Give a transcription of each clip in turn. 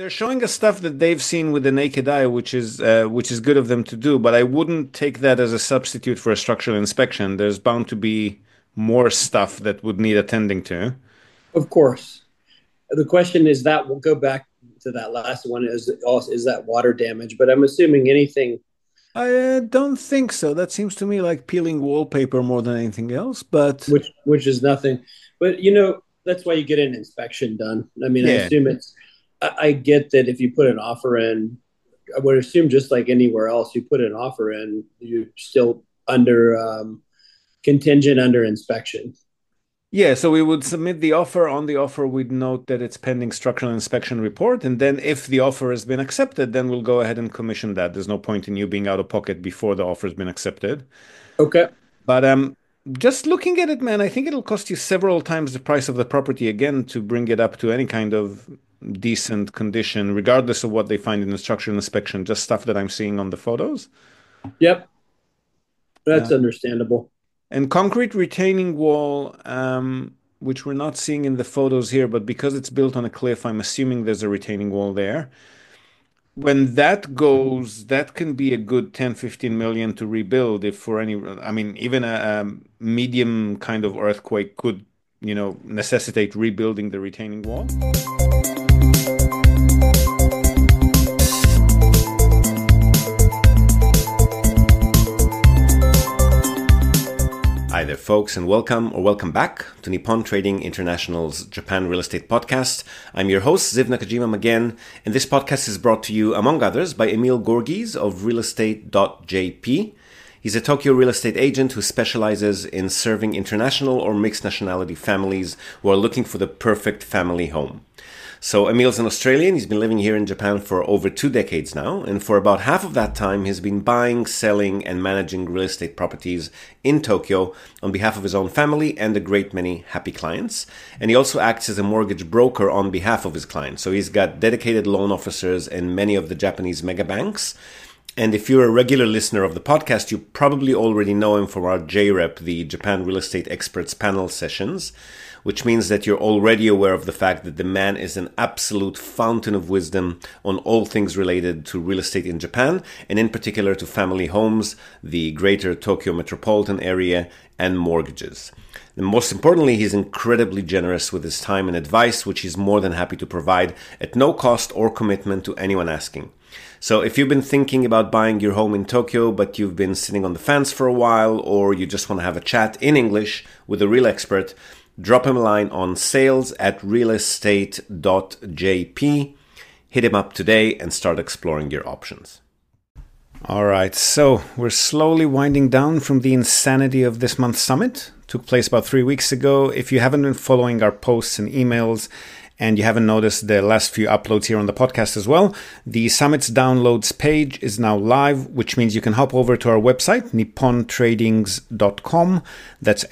They're showing us stuff that they've seen with the naked eye, which is good of them to do, but I wouldn't take that as a substitute for a structural inspection. There's bound to be more stuff that would need attending to. Of course. The question is that we'll go back to that last one is that water damage, but I'm assuming anything I don't think so. That seems to me like peeling wallpaper more than anything else, but which is nothing. But that's why you get an inspection done. I mean, I yeah. assume I get that if you put an offer in, I would assume just like anywhere else, you put an offer in, you're still under contingent under inspection. Yeah, so we would submit the offer. On the offer, we'd note that it's pending structural inspection report. And then if the offer has been accepted, then we'll go ahead and commission that. There's no point in you being out of pocket before the offer has been accepted. Okay. But just looking at it, man, I think it'll cost you several times the price of the property again to bring it up to any kind of decent condition, regardless of what they find in the structural inspection, just stuff that I'm seeing on the photos. Yep. Uh, That's understandable. And concrete retaining wall, which we're not seeing in the photos here, but because it's built on a cliff, I'm assuming there's a retaining wall there. When that goes, that can be a good 10, 15 million to rebuild if for any, I mean, even a medium kind of earthquake could, necessitate rebuilding the retaining wall. Hi there, folks, and welcome back to Nippon Trading International's Japan Real Estate Podcast. I'm your host, Ziv Nakajima again, and this podcast is brought to you, among others, by Emil Gorgies of realestate.jp. He's a Tokyo real estate agent who specializes in serving international or mixed nationality families who are looking for the perfect family home. So Emil's an Australian. He's been living here in Japan for over 2 decades now. And for about half of that time, he's been buying, selling, and managing real estate properties in Tokyo on behalf of his own family and a great many happy clients. And he also acts as a mortgage broker on behalf of his clients. So he's got dedicated loan officers in many of the Japanese mega banks. And if you're a regular listener of the podcast, you probably already know him from our JREP, the Japan Real Estate Experts Panel sessions, which means that you're already aware of the fact that the man is an absolute fountain of wisdom on all things related to real estate in Japan, and in particular to family homes, the greater Tokyo metropolitan area, and mortgages. And most importantly, he's incredibly generous with his time and advice, which he's more than happy to provide at no cost or commitment to anyone asking. So if you've been thinking about buying your home in Tokyo, but you've been sitting on the fence for a while, or you just want to have a chat in English with a real expert, drop him a line on sales@realestate.jp. Hit him up today and start exploring your options. All right, so we're slowly winding down from the insanity of this month's summit. It took place about 3 weeks ago. If you haven't been following our posts and emails, and you haven't noticed the last few uploads here on the podcast as well, the Summit's downloads page is now live, which means you can hop over to our website, nippontradings.com. That's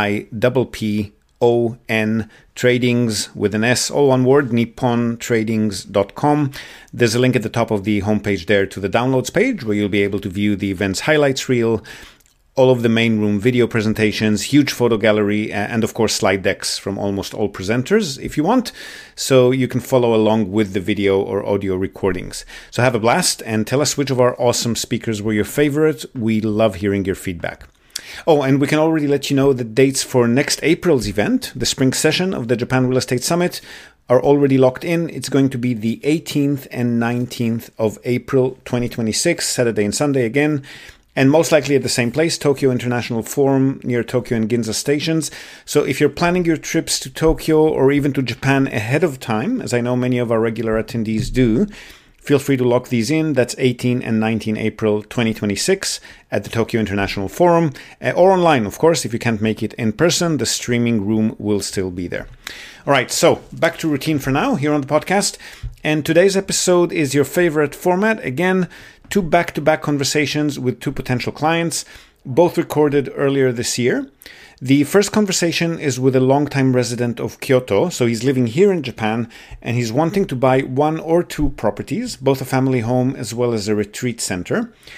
NIPPON Tradings with an S, all one word, nippontradings.com. There's a link at the top of the homepage there to the downloads page where you'll be able to view the event's highlights reel, all of the main room video presentations, huge photo gallery, and of course slide decks from almost all presenters if you want, so you can follow along with the video or audio recordings. So have a blast and tell us which of our awesome speakers were your favorite. We love hearing your feedback. Oh, and we can already let you know the dates for next April's event, the spring session of the Japan Real Estate Summit, are already locked in. It's going to be the 18th and 19th of April 2026, Saturday and Sunday again. And most likely at the same place, Tokyo International Forum near Tokyo and Ginza stations. So if you're planning your trips to Tokyo or even to Japan ahead of time, as I know many of our regular attendees do, feel free to lock these in. That's 18 and 19 April 2026 at the Tokyo International Forum, or online, of course. If you can't make it in person, the streaming room will still be there. All right, so back to routine for now here on the podcast. And today's episode is your favorite format. Again, 2 back-to-back conversations with 2 potential clients, both recorded earlier this year. The first conversation is with a longtime resident of Kyoto, so he's living here in Japan, and he's wanting to buy 1 or 2 properties, both a family home as well as a retreat center.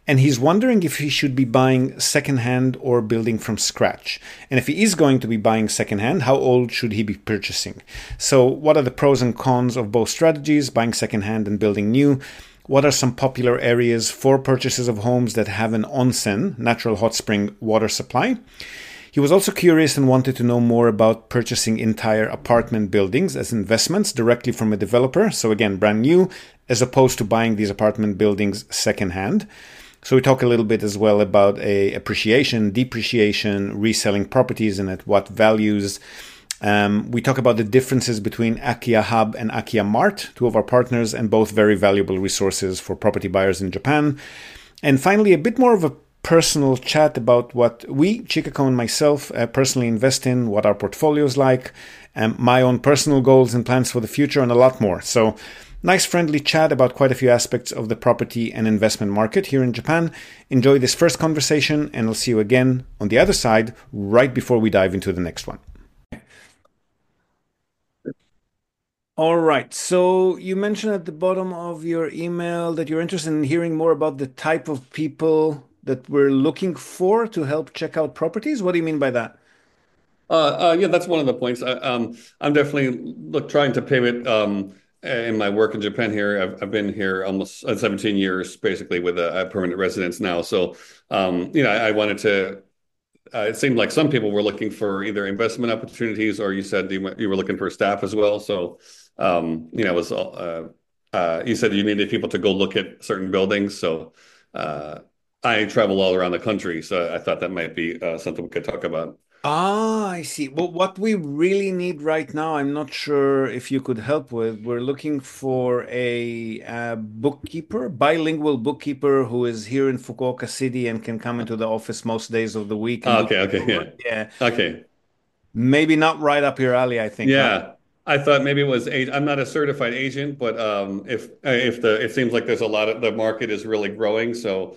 and he's wondering if he should be buying secondhand or building from scratch. And if he is going to be buying secondhand, how old should he be purchasing? So, what are the pros and cons of both strategies, buying secondhand and building new? What are some popular areas for purchases of homes that have an onsen, natural hot spring water supply? He was also curious and wanted to know more about purchasing entire apartment buildings as investments directly from a developer. So again, brand new, as opposed to buying these apartment buildings secondhand. So we talk a little bit as well about appreciation, depreciation, reselling properties and at what values. We talk about the differences between Akia Hub and Akia Mart, two of our partners and both very valuable resources for property buyers in Japan. And finally, a bit more of a personal chat about what we, Chikako and myself, personally invest in, what our portfolio is like, my own personal goals and plans for the future, and a lot more. So, nice friendly chat about quite a few aspects of the property and investment market here in Japan. Enjoy this first conversation, and I'll see you again on the other side right before we dive into the next one. All right. So you mentioned at the bottom of your email that you're interested in hearing more about the type of people that we're looking for to help check out properties. What do you mean by that? Yeah, that's one of the points. I'm definitely trying to pivot in my work in Japan here. I've been here almost 17 years, basically, with a permanent residence now. So, I wanted to. It seemed like some people were looking for either investment opportunities, or you said you were looking for staff as well. So, it was. You said you needed people to go look at certain buildings. So, I travel all around the country, so I thought that might be something we could talk about. Ah, I see. Well, what we really need right now, I'm not sure if you could help with. We're looking for a, bookkeeper, bilingual bookkeeper who is here in Fukuoka City and can come into the office most days of the week and do Okay, okay, work. yeah. Yeah, Okay. maybe not right up your alley, I think, huh? Yeah. I thought maybe it was I'm not a certified agent, but if the it seems like there's a lot of the market is really growing. So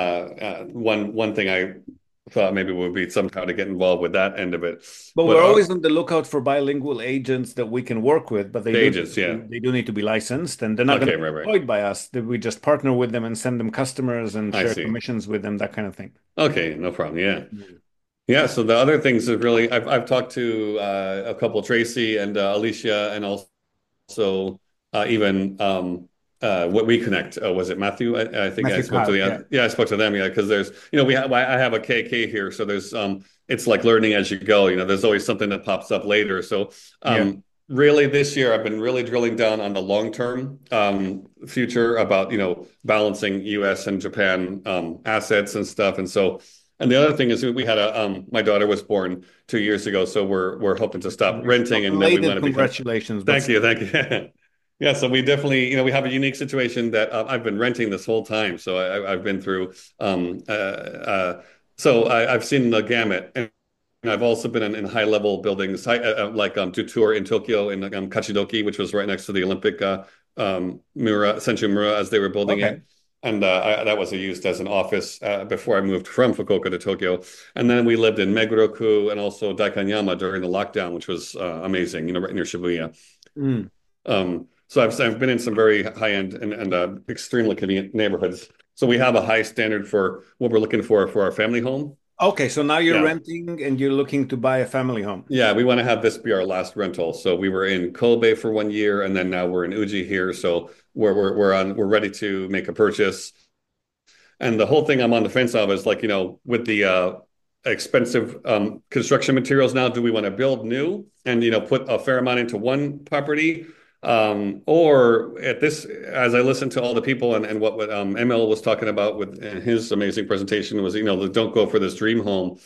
one thing I thought maybe would be somehow to get involved with that end of it. But But we're always on the lookout for bilingual agents that we can work with, but the agents, yeah. they do need to be licensed, and they're not going Okay, to be right, right. employed by us. We just partner with them and send them customers and I share see. commissions with them, that kind of thing. Okay, no problem. Yeah. Yeah, so the other things is really I've talked to a couple, Tracy and Alicia, and also even what we connect was it Matthew? I think I Matthew spoke to Kyle, yeah. I spoke to them, yeah, because there's I have a KK here, so there's it's like learning as you go. There's always something that pops up later. So Yeah. really this year I've been really drilling down on the long term future about balancing U.S. and Japan assets and stuff, and so. And the other thing is we had my daughter was born 2 years ago, so we're hoping to stop renting, and then we want Belated to become. congratulations, but Thank you, thank you. Yeah, so we definitely, we have a unique situation that I've been renting this whole time. So I've been through, so I've seen the gamut, and I've also been in high level buildings, like Tutor in Tokyo in Kachidoki, which was right next to the Olympic Senju Mura as they were building okay. it. And that was used as an office before I moved from Fukuoka to Tokyo. And then we lived in Meguroku and also Daikanyama during the lockdown, which was amazing, right near Shibuya. Mm. So I've been in some very high end and extremely convenient neighborhoods. So we have a high standard for what we're looking for our family home. Okay, so now you're Yeah. renting and you're looking to buy a family home. Yeah, we want to have this be our last rental. So we were in Kobe for 1 year, and then now we're in Uji here. So we're ready to make a purchase. And the whole thing I'm on the fence of is like, with the expensive construction materials now, do we want to build new and put a fair amount into one property? Or as I listened to all the people and what ML was talking about with in his amazing presentation was, don't go for this dream home.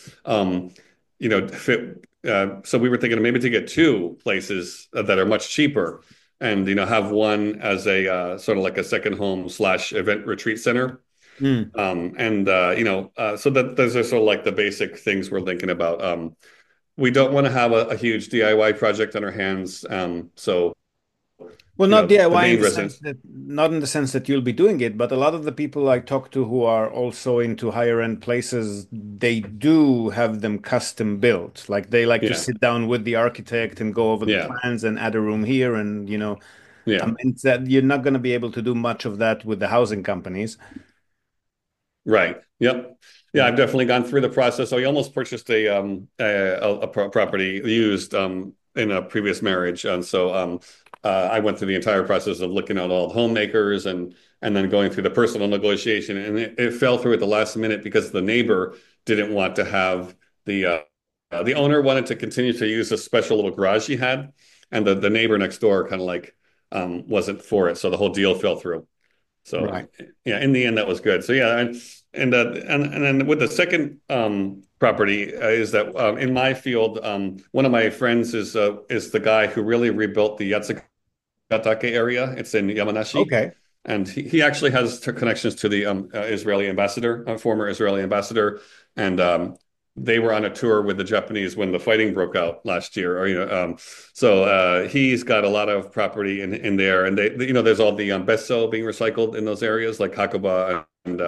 So we were thinking maybe to get two places that are much cheaper and, have one as a sort of like a second home / event retreat center. Mm. So that those are sort of like the basic things we're thinking about. We don't want to have a huge DIY project on our hands. Well, The not DIY in main the residence. sense that not in the sense that you'll be doing it, but a lot of the people I talk to who are also into higher end places, they do have them custom built. Like they like to Yeah. sit down with the architect and go over the Yeah. plans and add a room here, and Yeah. it's that you're not going to be able to do much of that with the housing companies. Right. Yep. Yeah, Yeah. I've definitely gone through the process. So I almost purchased a property used in a previous marriage, and so I went through the entire process of looking at all the homemakers and then going through the personal negotiation, and it fell through at the last minute because the neighbor didn't want to have the owner wanted to continue to use a special little garage he had, and the neighbor next door kind of like wasn't for it, so the whole deal fell through. So Right. yeah, in the end, that was good. So yeah, and then with the second property is that in my field, one of my friends is the guy who really rebuilt the Yatsugatake area. It's in Yamanashi, Okay. and he actually has connections to the Israeli ambassador, former Israeli ambassador, and they were on a tour with the Japanese when the fighting broke out last year. Or so he's got a lot of property in there, and there's all the besso being recycled in those areas like Hakuba and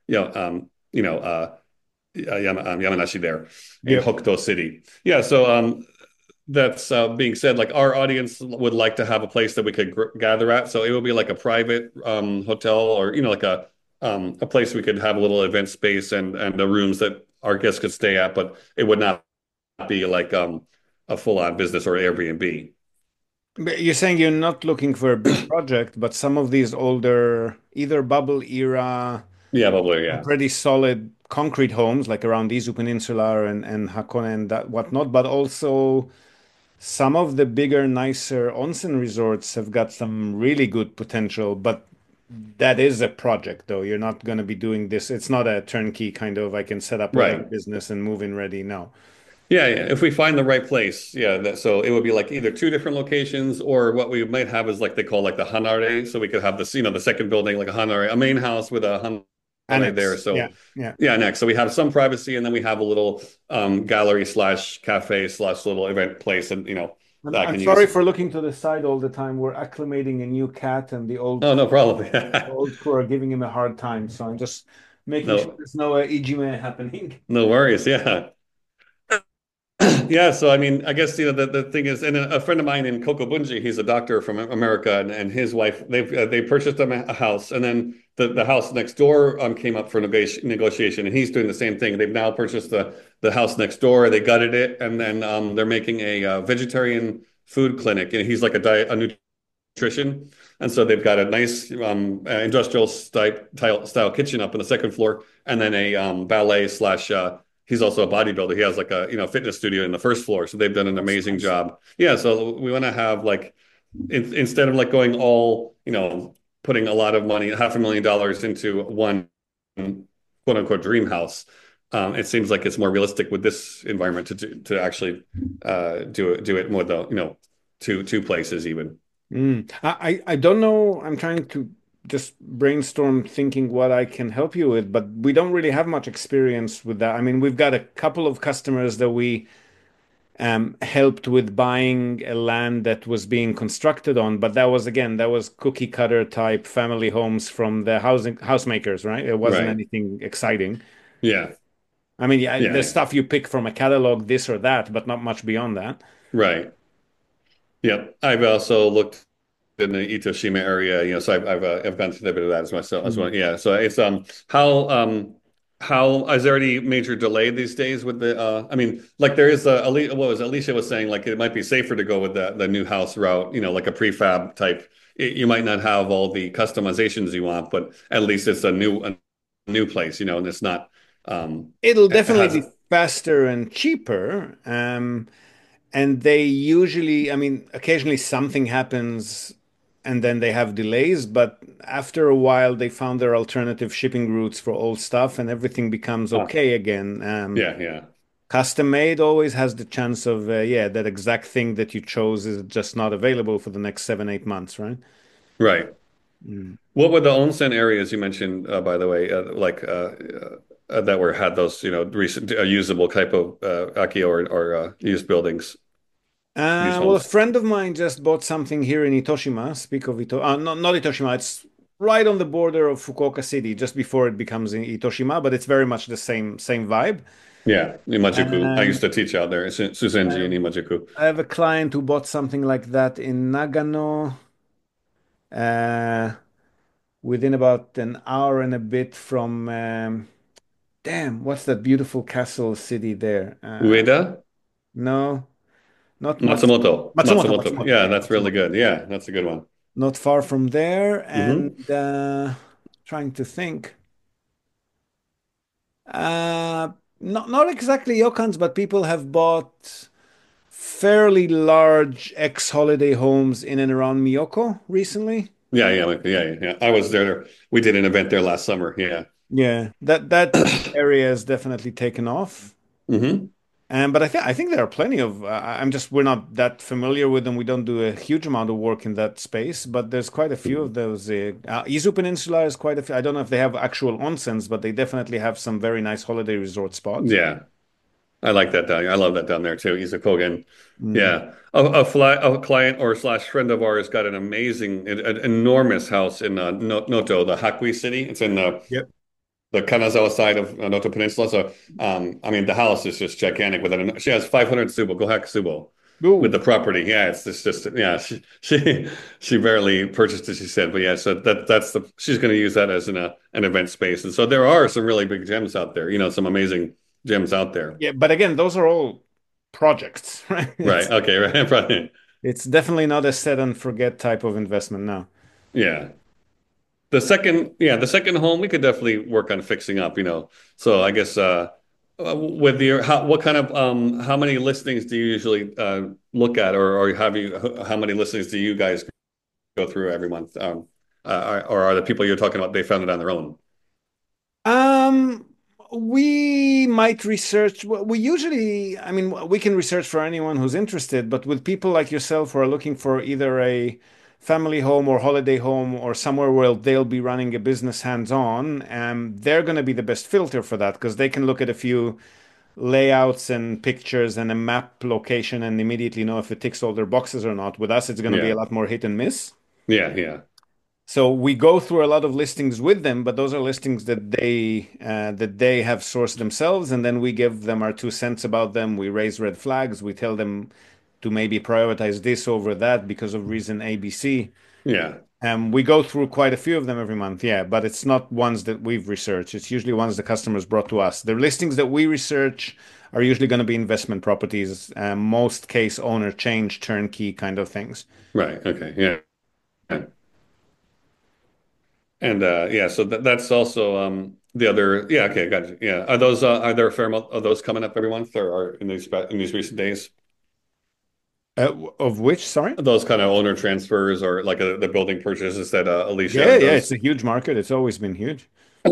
Yamanashi there in Yep. Hokuto City. Yeah, so that's being said, like our audience would like to have a place that we could gather at. So it would be like a private hotel or, like a place we could have a little event space and the rooms that our guests could stay at, but it would not be like a full-on business or Airbnb. But you're saying you're not looking for a big project, but some of these older, either bubble era, Yeah, probably. Yeah. pretty solid concrete homes, like around Izu Peninsula and Hakone and that whatnot, but also some of the bigger, nicer onsen resorts have got some really good potential. But that is a project, though. You're not going to be doing this. It's not a turnkey kind of, I can set up whatever Right. business and move in ready. No. Yeah, yeah. If we find the right place, yeah. So it would be like either two different locations, or what we might have is like they call like the Hanare. So we could have this, the second building like a Hanare, a main house with a Hanare there. Annex. Yeah. So Yeah. yeah, next. So we have some privacy, and then we have a little gallery slash cafe slash little event place, and that I I'm can sorry use. for looking to the side all the time. We're acclimating a new cat, and Oh, no problem. the old crew are giving him a hard time. So I'm just making sure No, there's no ijime happening. no worries. Yeah. Yeah, so I mean, I guess the thing is, and a friend of mine in Kokobunji, he's a doctor from America, and his wife they purchased them a house, and then the house next door came up for negotiation, and he's doing the same thing. They've now purchased the house next door, they gutted it, and then they're making a vegetarian food clinic, and he's like a nutrition, and so they've got a nice industrial style kitchen up on the second floor, and then a ballet slash he's also a bodybuilder. He has like a fitness studio in the first floor. So they've done an That's amazing nice. job. Yeah. So we want to have like instead of like going all putting a lot of money, $500,000 into one quote unquote dream house. It seems like it's more realistic with this environment to actually do it more though two places even. I don't know. I'm trying to just brainstorm thinking what I can help you with, but we don't really have much experience with that. I mean, we've got a couple of customers that we helped with buying a land that was being constructed on, but that was again, that was cookie cutter type family homes from the housemakers, right? It wasn't Right. anything exciting. Yeah. I mean, yeah, Yeah. the Yeah. stuff you pick from a catalog, this or that, but not much beyond that. Right. Yep. I've also looked in the Itoshima area, so I've gone through a bit of that as myself as well. Mm. Yeah. So it's how is there any major delay these days with the I mean, like there is what was Alicia was saying, like it might be safer to go with the new house route, like a prefab type. You might not have all the customizations you want, but at least it's a new place, and it's not It'll it definitely has be faster and cheaper. And they usually, I mean, occasionally something happens and then they have delays, but after a while, they found their alternative shipping routes for old stuff and everything becomes okay again. yeah, yeah. Custom made always has the chance of, yeah, that exact thing that you chose is just not available for the next 7, 8 months, right? Right. Mm. What were the onsen areas you mentioned, by the way, like that were had those, recent usable type of aki or used buildings, used Well, a homes? friend of mine just bought something here in Itoshima. Speak of Ito, not Itoshima. It's right on the border of Fukuoka City, just before it becomes in Itoshima, but it's very much the same vibe. Yeah, Imajuku. I used Um, to teach out there, I Suzenji and have, Imajuku. I have a client who bought something like that in Nagano, uh, within about an hour and a bit from, damn, what's that beautiful castle city there? Ueda? No, not Matsumoto. Matsumoto. Matsumoto, Yeah, yeah, that's really Matsumoto. good. Yeah, that's a good one. Not far from there, and Hmm. trying to think. Uh, not exactly ryokans, but people have bought fairly large ex-holiday homes in and around Miyako recently. Yeah. I was there. We did an event there last summer. Yeah. Yeah, that area has definitely taken off. Hmm. But I think there are plenty of. I'm just we're not that familiar with them. We don't do a huge amount of work in that space, but there's quite a few of those. Izu Peninsula is quite a few. I don't know if they have actual onsens, but they definitely have some very nice holiday resort spots. Yeah. I like that down. I love that down there too. Izakogan. Mm. Yeah. A client or slash friend of ours got an amazing, an enormous house in Noto, the Hakui city. It's in Yep. the Kanazawa side of Noto Peninsula. So, I mean, the house is just gigantic. She has 500 tsubo, Gohaku Tsubo, with Ooh. the property. Yeah, it's just yeah. She barely purchased it. She said, but yeah. So she's going to use that as an event space. And so there are some really big gems out there. Some amazing gems out there. Yeah, but again, those are all projects, right? Right. Okay. Right. Right. It's definitely not a set and forget type of investment now. Yeah. The second home we could definitely work on fixing up. So I guess with what kind of how many listings do you usually look at, or how many listings do you guys go through every month? Or are the people you're talking about they found it on their own? Um, we might research. We usually, I mean, we can research for anyone who's interested, but with people like yourself who are looking for either a family home or holiday home or somewhere where they'll be running a business hands-on, they're going to be the best filter for that because they can look at a few layouts and pictures and a map location and immediately know if it ticks all their boxes or not. With us, it's going to be a Yeah. lot more hit and miss. Yeah. So we go through a lot of listings with them, but those are listings that they have sourced themselves, and then we give them our 2 cents about them. We raise red flags. We tell them to maybe prioritize this over that because of reason ABC. Yeah. We go through quite a few of them every month, yeah, but it's not ones that we've researched. It's usually ones the customers brought to us. The listings that we research are usually going to be investment properties, most case owner change, turnkey kind of things. Right. Okay. Yeah. And yeah, so that's also the other. Yeah, okay, got you. Yeah, are there a fair amount of those coming up every month, or are in these recent days? Of which, sorry? Those kind of owner transfers or like the building purchases that Yeah, Alicia yeah, it's does. a huge market. It's always been huge.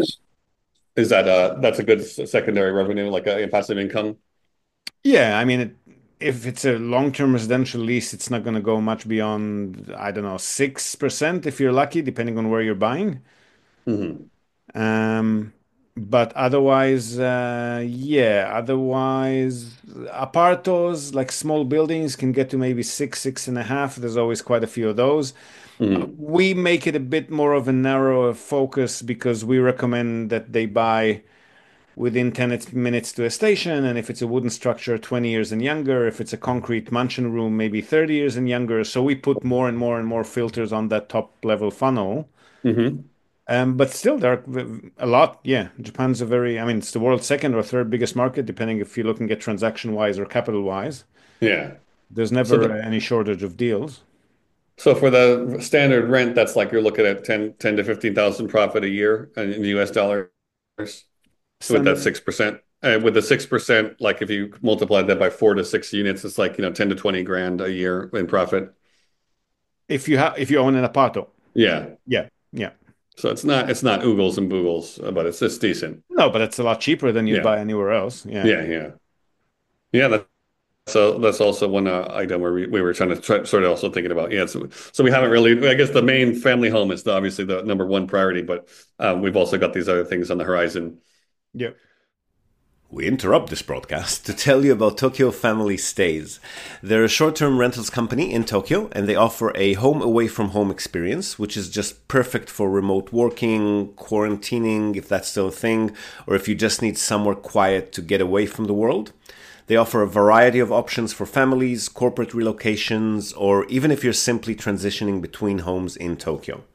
Is that's a good secondary revenue, like a passive income? Yeah, I mean, if it's a long-term residential lease, it's not going to go much beyond, I don't know, 6% if you're lucky, depending on where you're buying. Hmm. Um, but otherwise, yeah, otherwise, apartos, like small buildings, can get to maybe 6, 6.5. There's always quite a few of those. Hmm. We make it a bit more of a narrower focus because we recommend that they buy within 10 minutes to a station. And if it's a wooden structure, 20 years and younger. If it's a concrete mansion room, maybe 30 years and younger. So we put more and more and more filters on that top level funnel. Hmm. But still, there are a lot. Yeah, Japan's I mean, it's the world's second or third biggest market, depending if you're looking at transaction wise or capital wise. Yeah. There's So never any shortage of deals. so for the standard rent, that's like you're looking at 10 to 15,000 profit a year in US dollars with that Standard, 6%. With the 6%, like if you multiply that by 4 to 6 units, it's like 10 to 20 grand a year in profit. if you own an apartment. Yeah. Yeah, yeah. So it's not oogles and boogles, but it's decent. No, but it's a lot cheaper than you'd Yeah. buy anywhere else. Yeah. Yeah. So that's also one item where we were trying to sort of also thinking about. Yeah. So we haven't really, I guess the main family home is obviously the number one priority, but we've also got these other things on the horizon. Yeah. We interrupt this broadcast to tell you about Tokyo Family Stays. They're a short-term rentals company in Tokyo, and they offer a home away from home experience, which is just perfect for remote working, quarantining, if that's still a thing, or if you just need somewhere quiet to get away from the world. They offer a variety of options for families, corporate relocations, or even if you're simply transitioning between homes in Tokyo.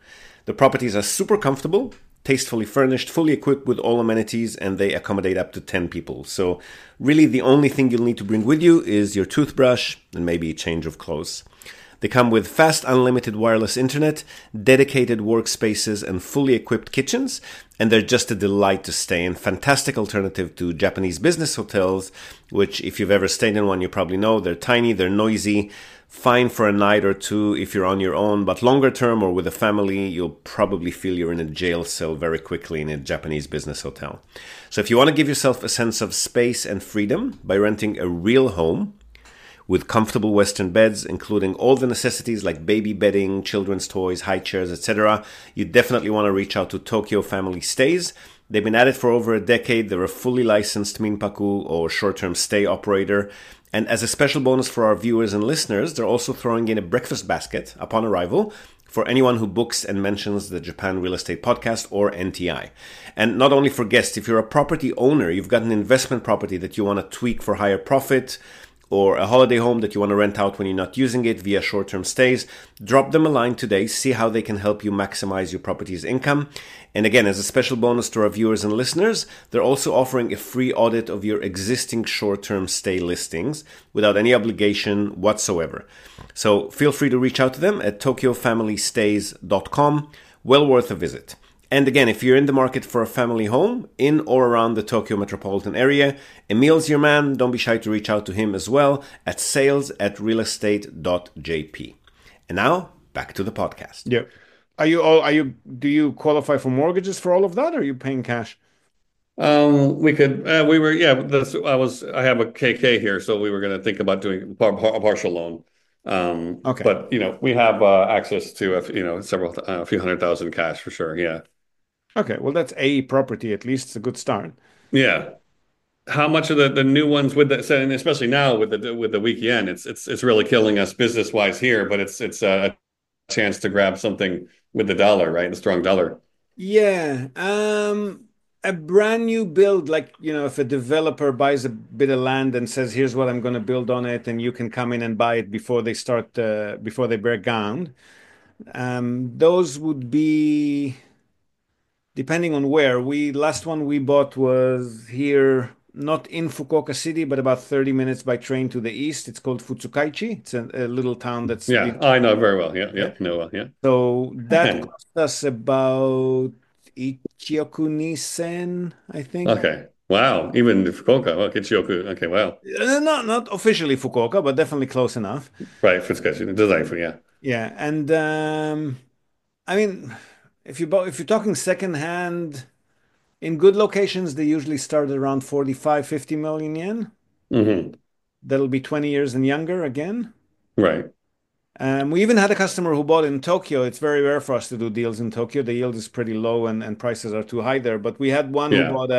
The properties are super comfortable, tastefully furnished, fully equipped with all amenities, and they accommodate up to 10 people. So really the only thing you'll need to bring with you is your toothbrush and maybe a change of clothes. They come with fast unlimited wireless internet, dedicated workspaces, and fully equipped kitchens, and they're just a delight to stay in. Fantastic alternative to Japanese business hotels, which if you've ever stayed in one, you probably know they're tiny, they're noisy, fine for a night or two if you're on your own, but longer term or with a family, you'll probably feel you're in a jail cell very quickly in a Japanese business hotel. So if you want to give yourself a sense of space and freedom by renting a real home, with comfortable Western beds, including all the necessities like baby bedding, children's toys, high chairs, etc., you definitely want to reach out to Tokyo Family Stays. They've been at it for over a decade. They're a fully licensed minpaku or short-term stay operator. And as a special bonus for our viewers and listeners, they're also throwing in a breakfast basket upon arrival for anyone who books and mentions the Japan Real Estate Podcast or NTI. And not only for guests, if you're a property owner, you've got an investment property that you want to tweak for higher profit, or a holiday home that you want to rent out when you're not using it via short-term stays, drop them a line today, see how they can help you maximize your property's income. And again, as a special bonus to our viewers and listeners, they're also offering a free audit of your existing short-term stay listings without any obligation whatsoever. So feel free to reach out to them at tokyofamilystays.com. Well worth a visit. And again, if you're in the market for a family home in or around the Tokyo metropolitan area, Emil's your man. Don't be shy to reach out to him as well at sales@realestate.jp. And now back to the podcast. Yeah. Do you qualify for mortgages for all of that, or are you paying cash? We could, we were, yeah, I have a KK here, so we were going to think about doing a partial loan. Okay. But, we have access to, a few $100,000 cash for sure. Yeah. Okay. Well, that's a property. At least it's a good start. Yeah. How much of the new ones with and especially now with the weak yen, it's really killing us business wise here, but it's a chance to grab something with the dollar, right? The strong dollar. Yeah. A brand new build, like, if a developer buys a bit of land and says, here's what I'm going to build on it, and you can come in and buy it before they break ground. Those would be, depending on where. Last one we bought was here, not in Fukuoka City, but about 30 minutes by train to the east. It's called Futsukaichi. It's a little town that's... Yeah, I know very well. Yeah. So that cost us about Ichioku Nisen, I think. Okay. Wow. Even Fukuoka. Oh, Ichioku. Okay. Wow. Not officially Fukuoka, but definitely close enough. Right. Futsukaichi. Design for, yeah. Yeah. And I mean, if you're talking secondhand, in good locations, they usually start at around 45, 50 million yen. Mm-hmm. That'll be 20 years and younger again. Right. We even had a customer who bought in Tokyo. It's very rare for us to do deals in Tokyo. The yield is pretty low and prices are too high there. But we had one who bought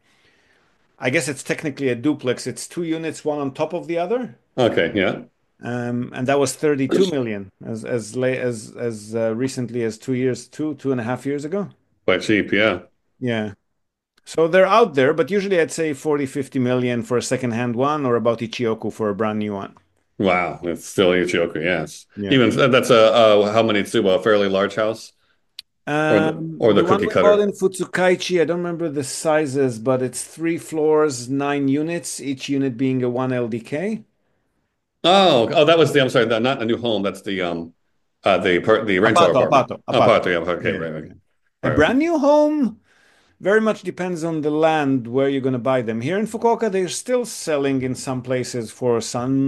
I guess it's technically a duplex. It's 2 units, one on top of the other. Okay, yeah. And that was 32 million as late as recently as 2.5 years ago. Quite cheap, yeah. Yeah. So they're out there, but usually I'd say 40, 50 million for a second-hand one, or about Ichioku for a brand new one. Wow, it's still Ichioku, yes. Yeah. Even that's how many tsuba, a fairly large house? Or the one cookie we cutter? bought in Futsukaichi, I don't remember the sizes, but it's 3 floors, 9 units, each unit being a 1 LDK. That was I'm sorry, not a new home. That's the rental apartment. Apato. Yeah, okay, Yeah. right. A brand new home very much depends on the land where you're going to buy them. Here in Fukuoka, they're still selling in some places for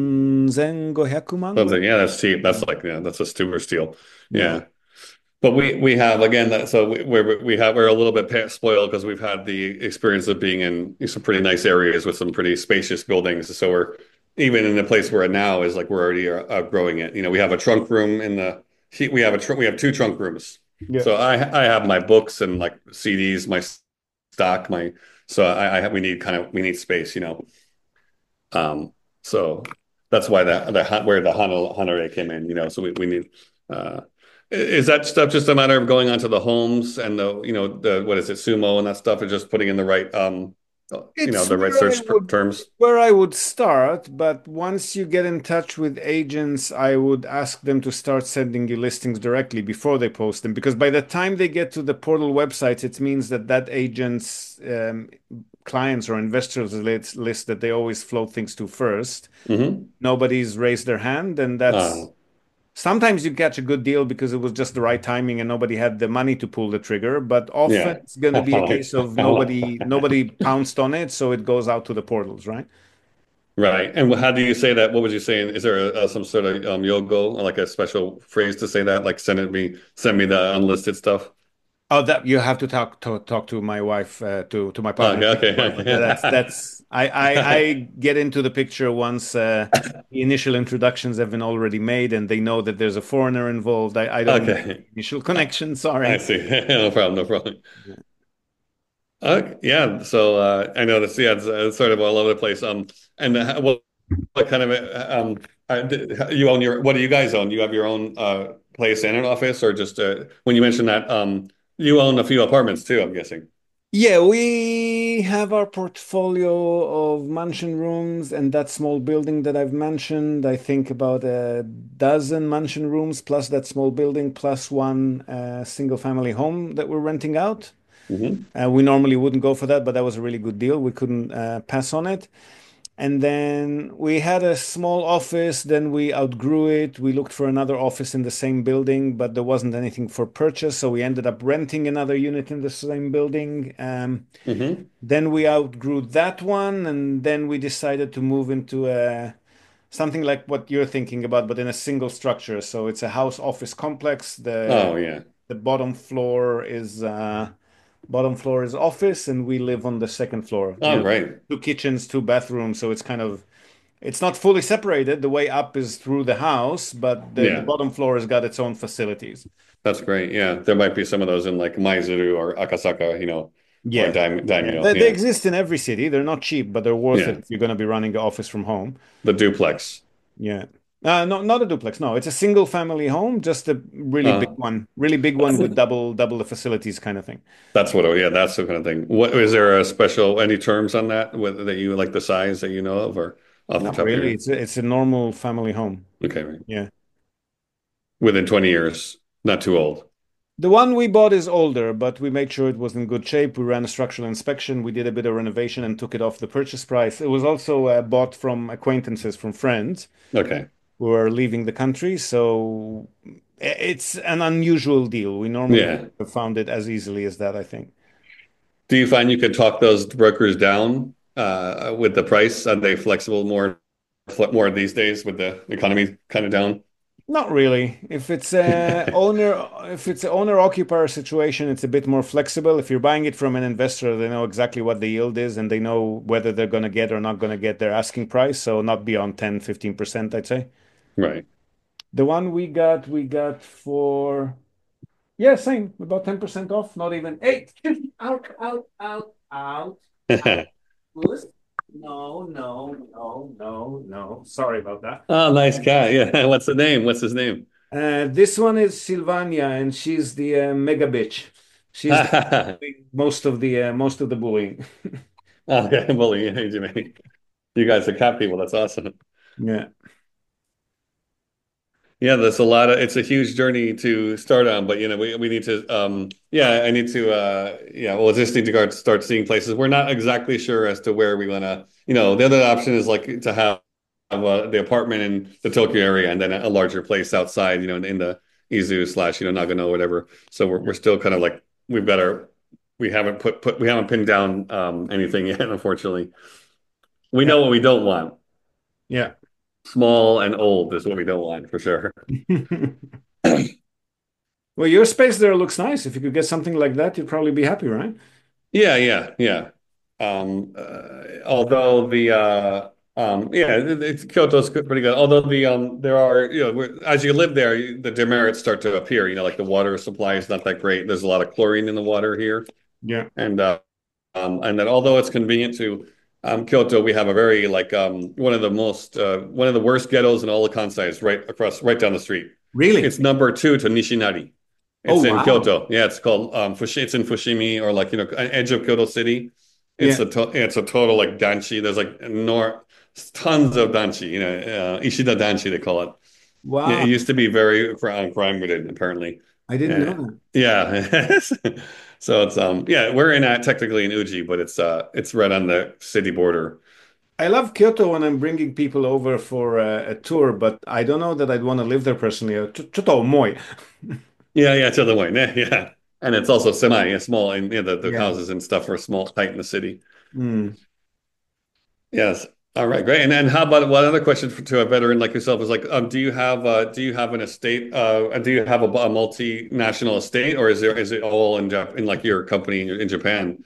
3,500 man. Yeah, that's cheap. That's that's a super steal. Yeah. But we have again we're a little bit spoiled because we've had the experience of being in some pretty nice areas with some pretty spacious buildings. So we're even in the place we're at now is like we're already outgrowing it. We have a trunk room we have 2 trunk rooms. Yeah. So I have my books and like CDs, my stock, we need space, So that's why where the Hanare came in, so we need. Is that stuff just a matter of going onto the homes and the what is it, Sumo and that stuff, and just putting in the right the right search terms? Where I would start, but once you get in touch with agents, I would ask them to start sending you listings directly before they post them, because by the time they get to the portal websites, it means that agent's clients or investors list that they always float things to first. Mm-hmm. Nobody's raised their hand, and that's sometimes you catch a good deal because it was just the right timing and nobody had the money to pull the trigger. But often it's going to be a case of nobody pounced on it, so it goes out to the portals, right? Right. And how do you say that? What would you say? Is there some sort of yogo, or like a special phrase to say that? Like send me the unlisted stuff. Oh, that you have to talk to my wife, to my partner. Okay. That's I get into the picture once the initial introductions have been already made and they know that there's a foreigner involved. I don't make initial connection. Sorry. I see. No problem. Yeah. So I know this. Yeah, it's sort of all over the place. And what kind of you own your? What do you guys own? You have your own place and an office, or just when you mentioned that you own a few apartments too, I'm guessing. Yeah, we have our portfolio of mansion rooms and that small building that I've mentioned. I think about a dozen mansion rooms plus that small building plus one single family home that we're renting out. Mm-hmm. We normally wouldn't go for that, but that was a really good deal. We couldn't pass on it. And then we had a small office, then we outgrew it. We looked for another office in the same building, but there wasn't anything for purchase. So we ended up renting another unit in the same building. Mm-hmm. Then we outgrew that one, and then we decided to move into something like what you're thinking about, but in a single structure. So it's a house office complex. Oh yeah. The bottom floor is office, and we live on the second floor. Oh, great. Two kitchens, two bathrooms, so it's not fully separated. The way up is through the house, but the bottom floor has got its own facilities. That's great. Yeah, there might be some of those in like Maizuru or Akasaka, or Daimyo. They exist in every city. They're not cheap, but they're worth it if you're going to be running the office from home. The duplex. Yeah. No, not a duplex. No, it's a single family home, just a really big one with double the facilities kind of thing. That's that's the kind of thing. What is there any terms on that that you like the size that you know of, or off the top really? It's a normal family home. Okay, right. Yeah. Within 20 years, not too old. The one we bought is older, but we made sure it was in good shape. We ran a structural inspection. We did a bit of renovation and took it off the purchase price. It was also bought from acquaintances, from friends. Okay. Who are leaving the country, so it's an unusual deal. We normally have found it as easily as that, I think. Do you find you could talk those brokers down with the price? Are they flexible more these days with the economy kind of down? Not really. If it's an owner-occupier situation, it's a bit more flexible. If you're buying it from an investor, they know exactly what the yield is and they know whether they're going to get or not going to get their asking price. So not beyond 10, 15%, I'd say. Right. The one we got for, same, about 10% off, not even. Hey, out. No. Sorry about that. Oh, nice cat. Yeah. What's the name? What's his name? This one is Sylvania, and she's the mega bitch. She's most of the bullying. Okay, bullying. You guys are cat people. That's awesome. Yeah. Yeah, it's a huge journey to start on, but we need to I need to we'll just need to start seeing places. We're not exactly sure as to where we want to, the other option is like to have the apartment in the Tokyo area and then a larger place outside, in the Izu / Nagano, whatever. So we're still kind of like we haven't pinned down anything yet, unfortunately. We know what we don't want. Yeah. Small and old is what we don't want, for sure. Well, your space there looks nice. If you could get something like that, you'd probably be happy, right? Yeah. Although Kyoto's pretty good. Although there are, as you live there, the demerits start to appear. Like the water supply is not that great. There's a lot of chlorine in the water here. Yeah. And that although it's convenient to Kyoto, we have a very one of the worst ghettos in all the Kansai is right down the street. Really? It's number 2 to Nishinari. It's in Kyoto. Yeah, it's called it's in Fushimi, or edge of Kyoto City. Yeah. It's a total like danshi. There's like tons of danshi, Ishida danshi they call it. Yeah, it Wow. used to be very crime ridden apparently. I didn't know Yeah. that. Yeah. So it's yeah, we're in technically in Uji, but it's right on the city border. I love Kyoto when I'm bringing people over for a tour, but I don't know that I'd want to live there personally. ちょっと重い. Yeah, yeah, to the way. Yeah, yeah. And it's also small, and the Yeah. houses and stuff are small, tight in the city. Mm. Yes. All right, great. And then how about one other question to a veteran like yourself is like, do you have an estate? Do you have a multinational estate, or is it all in like your company in Japan?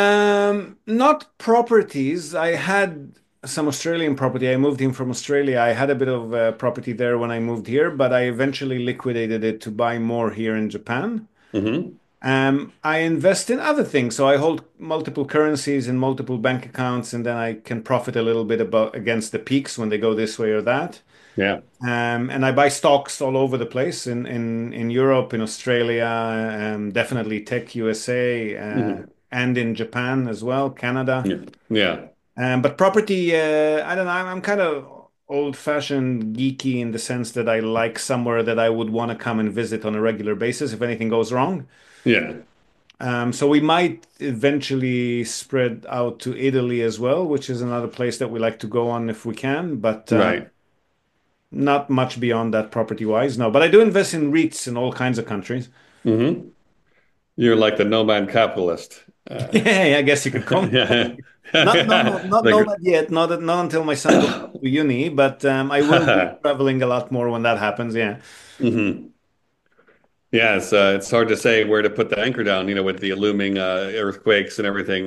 Not properties. I had some Australian property. I moved in from Australia. I had a bit of property there when I moved here, but I eventually liquidated it to buy more here in Japan. Hmm. I invest in other things. So I hold multiple currencies in multiple bank accounts, and then I can profit a little bit about against the peaks when they go this way or that. Yeah. And I buy stocks all over the place in Europe, in Australia, definitely Tech USA, Hmm. and in Japan as well, Canada. Yeah. Yeah. But property, I don't know. I'm kind of old-fashioned geeky in the sense that I like somewhere that I would want to come and visit on a regular basis if anything goes wrong. Yeah. So we might eventually spread out to Italy as well, which is another place that we like to go on if we can. But Right. not much beyond that property wise. No, but I do invest in REITs in all kinds of countries. Hmm. You're like the nomad capitalist. Yeah, I guess you could call me. Yeah. Not Like, nomad yet. Not until my son goes to uni, but I will be traveling a lot more when that happens. Yeah. hmm. Yeah, it's hard to say where to put the anchor down, with the looming earthquakes and everything.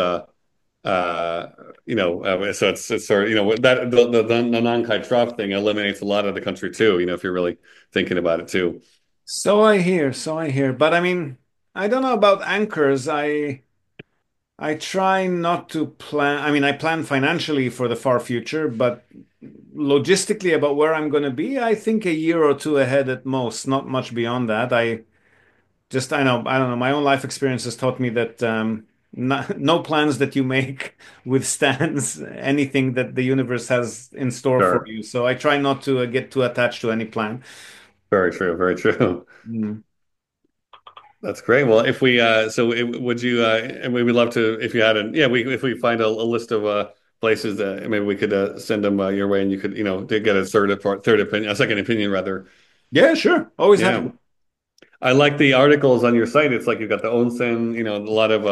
Uh, so it's sort of, that the Nankai Trough thing eliminates a lot of the country too. If you're really thinking about it too. So I hear. So I hear. But I mean, I don't know about anchors. I try not to plan. I mean, I plan financially for the far future, but logistically about where I'm going to be, I think a year or two ahead at most, not much beyond that. I don't know, my own life experience has taught me that no plans that you make withstands anything that the universe has in store for Sure. you. So I try not to get too attached to any plan. Very true. Very true. Mm. That's great. Well, if we would you and we would love to if you had we if we find a list of places that maybe we could send them your way and you could to get a third opinion, a second opinion rather. Yeah, sure. Always happy. Yeah. I like the articles on your site. It's like you've got the onsen, a lot of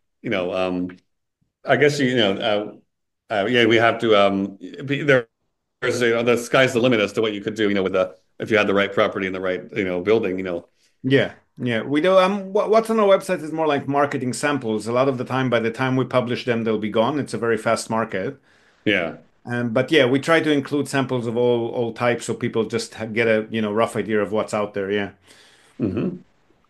I guess yeah, we have to the sky's the limit as to what you could do, with if you had the right property and the right, building. Yeah, yeah. We do. What's on our website is more like marketing samples. A lot of the time, by the time we publish them, they'll be gone. It's a very fast market. Yeah. But yeah, we try to include samples of all types so people just get a rough idea of what's out there. Yeah. Hmm.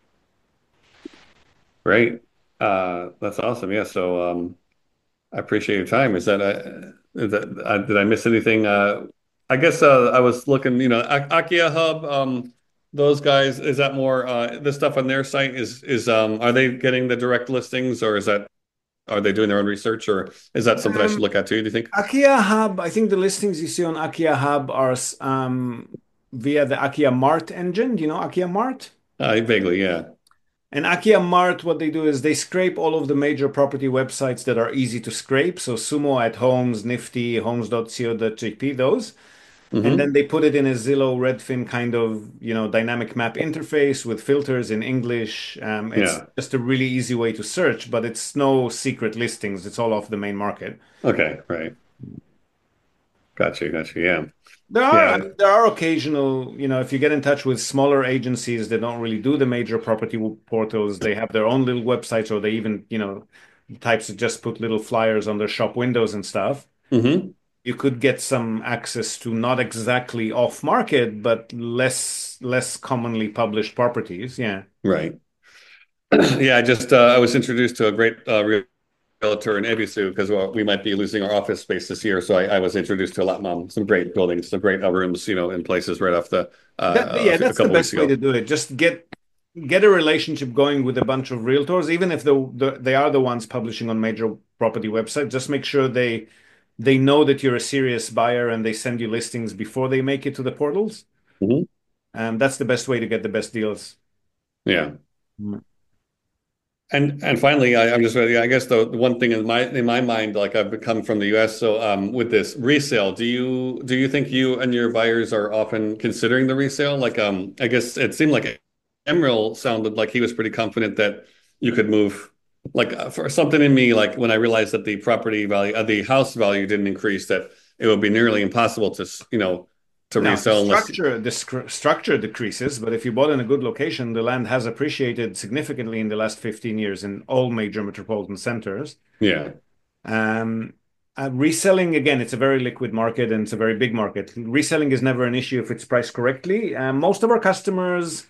Great. That's awesome. Yeah. So I appreciate your time. Did I miss anything? I guess I was looking, Akia Hub, those guys, is that more the stuff on their site is are they getting the direct listings or are they doing their own research or is that something I should Um, look at too, do you think? Akia Hub. I think the listings you see on Akia Hub are via the Akia Mart engine. Do you know Akia Mart? Vaguely, yeah. And Akia Mart, what they do is they scrape all of the major property websites that are easy to scrape. So Sumo at Homes, Nifty, Homes.co.jp, those. And then Hmm. they put it in a Zillow, Redfin kind of, dynamic map interface with filters in English. It's Yeah. just a really easy way to search, but it's no secret listings. It's all off the main market. Okay, right. Got you. Yeah. I Yeah. mean, there are occasional, if you get in touch with smaller agencies that don't really do the major property portals, they have their own little websites, or they even, types that just put little flyers on their shop windows and stuff. Hmm. You could get some access to not exactly off market, but less commonly published properties. Yeah. Right. Yeah, I was introduced to a great realtor in Ebisu because we might be losing our office space this year. So I was introduced to some great buildings, some great rooms, in places right off Yeah, a that's the couple weeks best way to ago. do it. Just get a relationship going with a bunch of realtors, even if they are the ones publishing on major property website. Just make sure they know that you're a serious buyer and they send you listings before they make it to the portals. Mm-hmm. That's the best way to get the best deals. Yeah. Mm. And finally, I'm just I guess the one thing in my mind, like I've come from the U.S., so with this resale, do you think you and your buyers are often considering the resale? Like I guess it seemed like Emerald sounded like he was pretty confident that you could move. Like for something in me, like when I realized that the property value, the house value didn't increase, that it would be nearly impossible to to Now, resell the structure decreases, but if you bought in a good location, the land has appreciated significantly in the last 15 years in all major metropolitan centers. Yeah. Reselling, again, it's a very liquid market and it's a very big market. Reselling is never an issue if it's priced correctly. Most of our customers,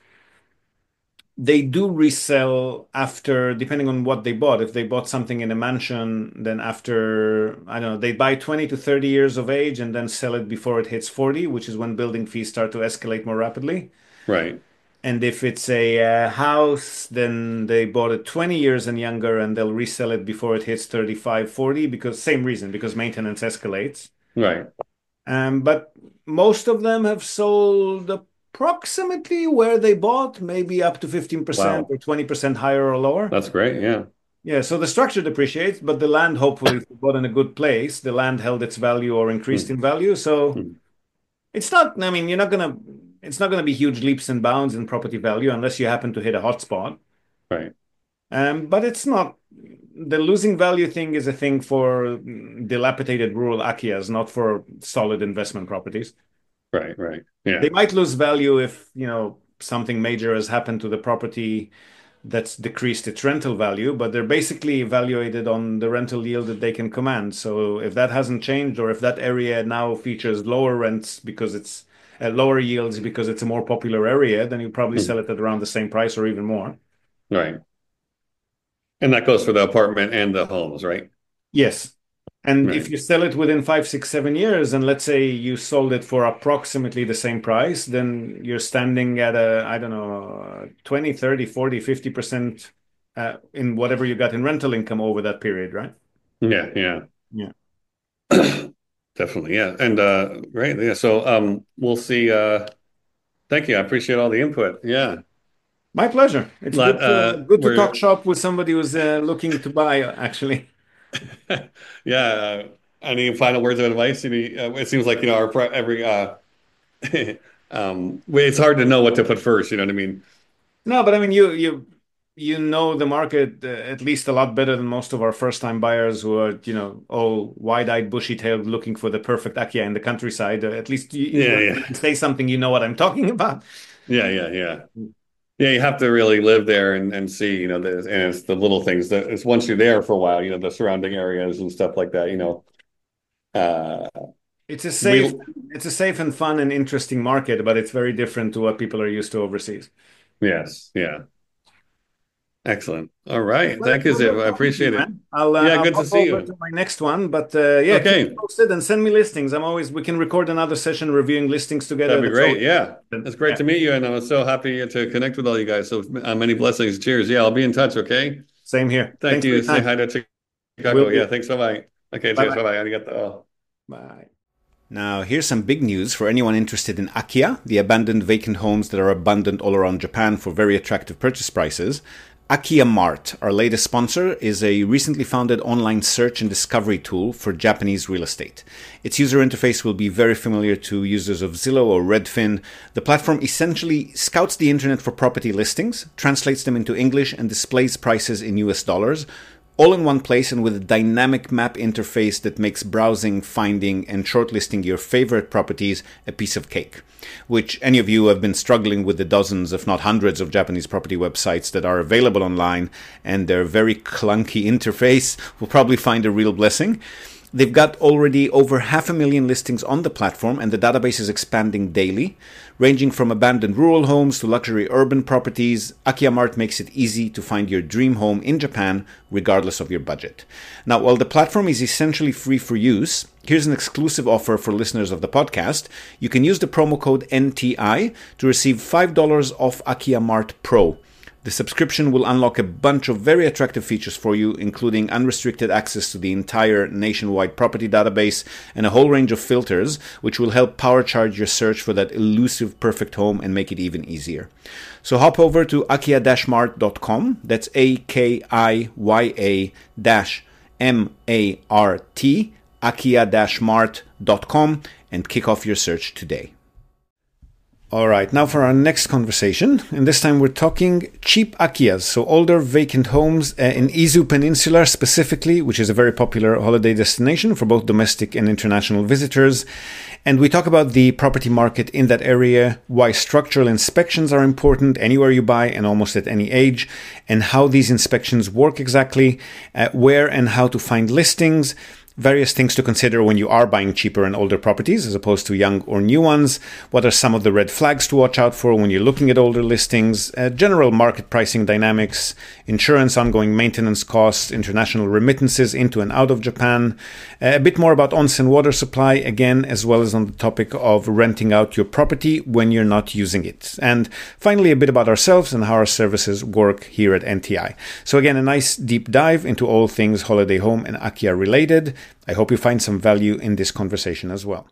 they do resell after, depending on what they bought. If they bought something in a mansion, then after, I don't know, they buy 20 to 30 years of age and then sell it before it hits 40, which is when building fees start to escalate more rapidly. Right. And if it's a house, then they bought it 20 years and younger and they'll resell it before it hits 35, 40, because same reason, because maintenance escalates. Right. But most of them have sold approximately where they bought, maybe up to 15% or 20% higher or lower. That's great. Yeah. Yeah. So the structure depreciates, but the land, hopefully, if you bought in a good place, the land held its value or increased in value. So it's not, I mean, it's not going to be huge leaps and bounds in property value unless you happen to hit a hotspot. Right. But it's not, the losing value thing is a thing for dilapidated rural Akias, not for solid investment properties. Right. Right. Yeah. They might lose value if, something major has happened to the property that's decreased its rental value, but they're basically evaluated on the rental yield that they can command. So if that hasn't changed, or if that area now features lower rents because it's lower yields because it's a more popular area, then you probably sell it at around the same price or even more. Right. And that goes for the apartment and the homes, right? Yes. And Right. if you sell it within 5, 6, 7 years, and let's say you sold it for approximately the same price, then you're standing at I don't know, 20, 30, 40, 50% in whatever you got in rental income over that period, right? Yeah. Yeah. Yeah. Definitely. Yeah. And great. Yeah. So we'll see. Thank you. I appreciate all the input. Yeah. My pleasure. It's Lot, good to we're- talk shop with somebody who's looking to buy, actually. Yeah. Any final words of advice? It seems like, every it's hard to know what to put first. You know what I mean? No, but I mean, you know the market at least a lot better than most of our first-time buyers who are, all wide-eyed, bushy-tailed, looking for the perfect Akia in the countryside. At least you say something, you know what I'm talking about. Yeah. Yeah, you have to really live there and see, and it's the little things that it's once you're there for a while, the surrounding areas and stuff like that, It's a safe and fun and interesting market, but it's very different to what people are used to overseas. Yes, yeah. Excellent. All right. Thank you, Ziv. I appreciate it. I'll good to see you. To my next one, but keep me posted and send me listings. We can record another session reviewing listings together. That'd be great. Yeah. It's great to meet you, and I'm so happy to connect with all you guys. So many blessings. Cheers. Yeah, I'll be in touch, okay? Same here. Thank you. Say hi to Chicago. Yeah, thanks so much. Okay, cheers. Bye-bye. Bye-bye. Arigato. Bye. Now, here's some big news for anyone interested in Akia, the abandoned vacant homes that are abundant all around Japan for very attractive purchase prices. Akia Mart, our latest sponsor, is a recently founded online search and discovery tool for Japanese real estate. Its user interface will be very familiar to users of Zillow or Redfin. The platform essentially scouts the internet for property listings, translates them into English, and displays prices in US dollars, all in one place and with a dynamic map interface that makes browsing, finding, and shortlisting your favorite properties a piece of cake. Which any of you who have been struggling with the dozens, if not hundreds, of Japanese property websites that are available online and their very clunky interface will probably find a real blessing. They've got already over 500,000 listings on the platform, and the database is expanding daily. Ranging from abandoned rural homes to luxury urban properties, Akia Mart makes it easy to find your dream home in Japan, regardless of your budget. Now, while the platform is essentially free for use, here's an exclusive offer for listeners of the podcast. You can use the promo code NTI to receive $5 off Akia Mart Pro. The subscription will unlock a bunch of very attractive features for you, including unrestricted access to the entire nationwide property database and a whole range of filters, which will help power charge your search for that elusive perfect home and make it even easier. So hop over to akiya-mart.com. That's AKIYA-MART, akiya-mart.com, and kick off your search today. All right, now for our next conversation, and this time we're talking cheap Akiyas, so older vacant homes in Izu Peninsula specifically, which is a very popular holiday destination for both domestic and international visitors. And we talk about the property market in that area, why structural inspections are important anywhere you buy and almost at any age, and how these inspections work exactly, where and how to find listings, various things to consider when you are buying cheaper and older properties as opposed to young or new ones. What are some of the red flags to watch out for when you're looking at older listings? General market pricing dynamics, insurance, ongoing maintenance costs, international remittances into and out of Japan. A bit more about onsen water supply, again, as well as on the topic of renting out your property when you're not using it. And finally, a bit about ourselves and how our services work here at NTI. So again, a nice deep dive into all things holiday home and Akiya related. I hope you find some value in this conversation as well.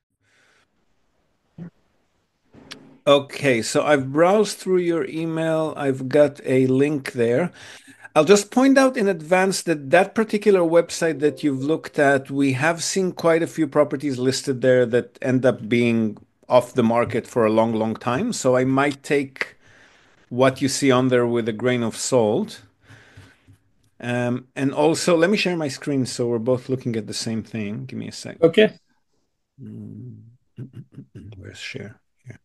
Okay, so I've browsed through your email. I've got a link there. I'll just point out in advance that that particular website that you've looked at, we have seen quite a few properties listed there that end up being off the market for a long, long time. So I might take what you see on there with a grain of salt. And also, let me share my screen so we're both looking at the same thing. Give me a second. Okay. Where's share? Here.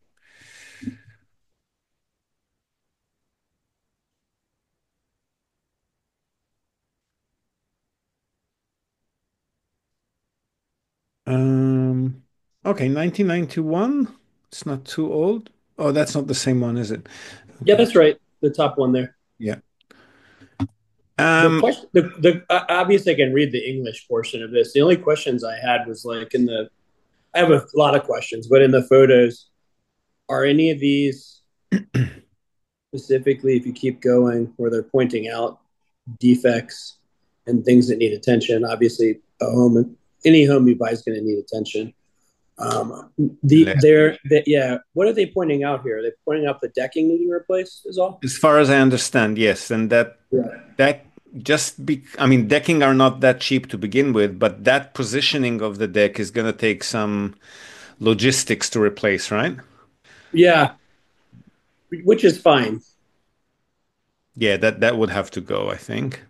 Okay, 1991. It's not too old. Oh, that's not the same one, is it? Yeah, that's right. The top one there. Yeah. The question, obviously, I can read the English portion of this. The only questions I had was like I have a lot of questions, but in the photos, are any of these specifically, if you keep going, where they're pointing out defects and things that need attention? Obviously, any home you buy is going to need attention. What are they pointing out here? Are they pointing out the decking needing replaced is all? As far as I understand, yes. And decking are not that cheap to begin with, but that positioning of the deck is going to take some logistics to replace, right? Yeah, which is fine. Yeah, that would have to go, I think.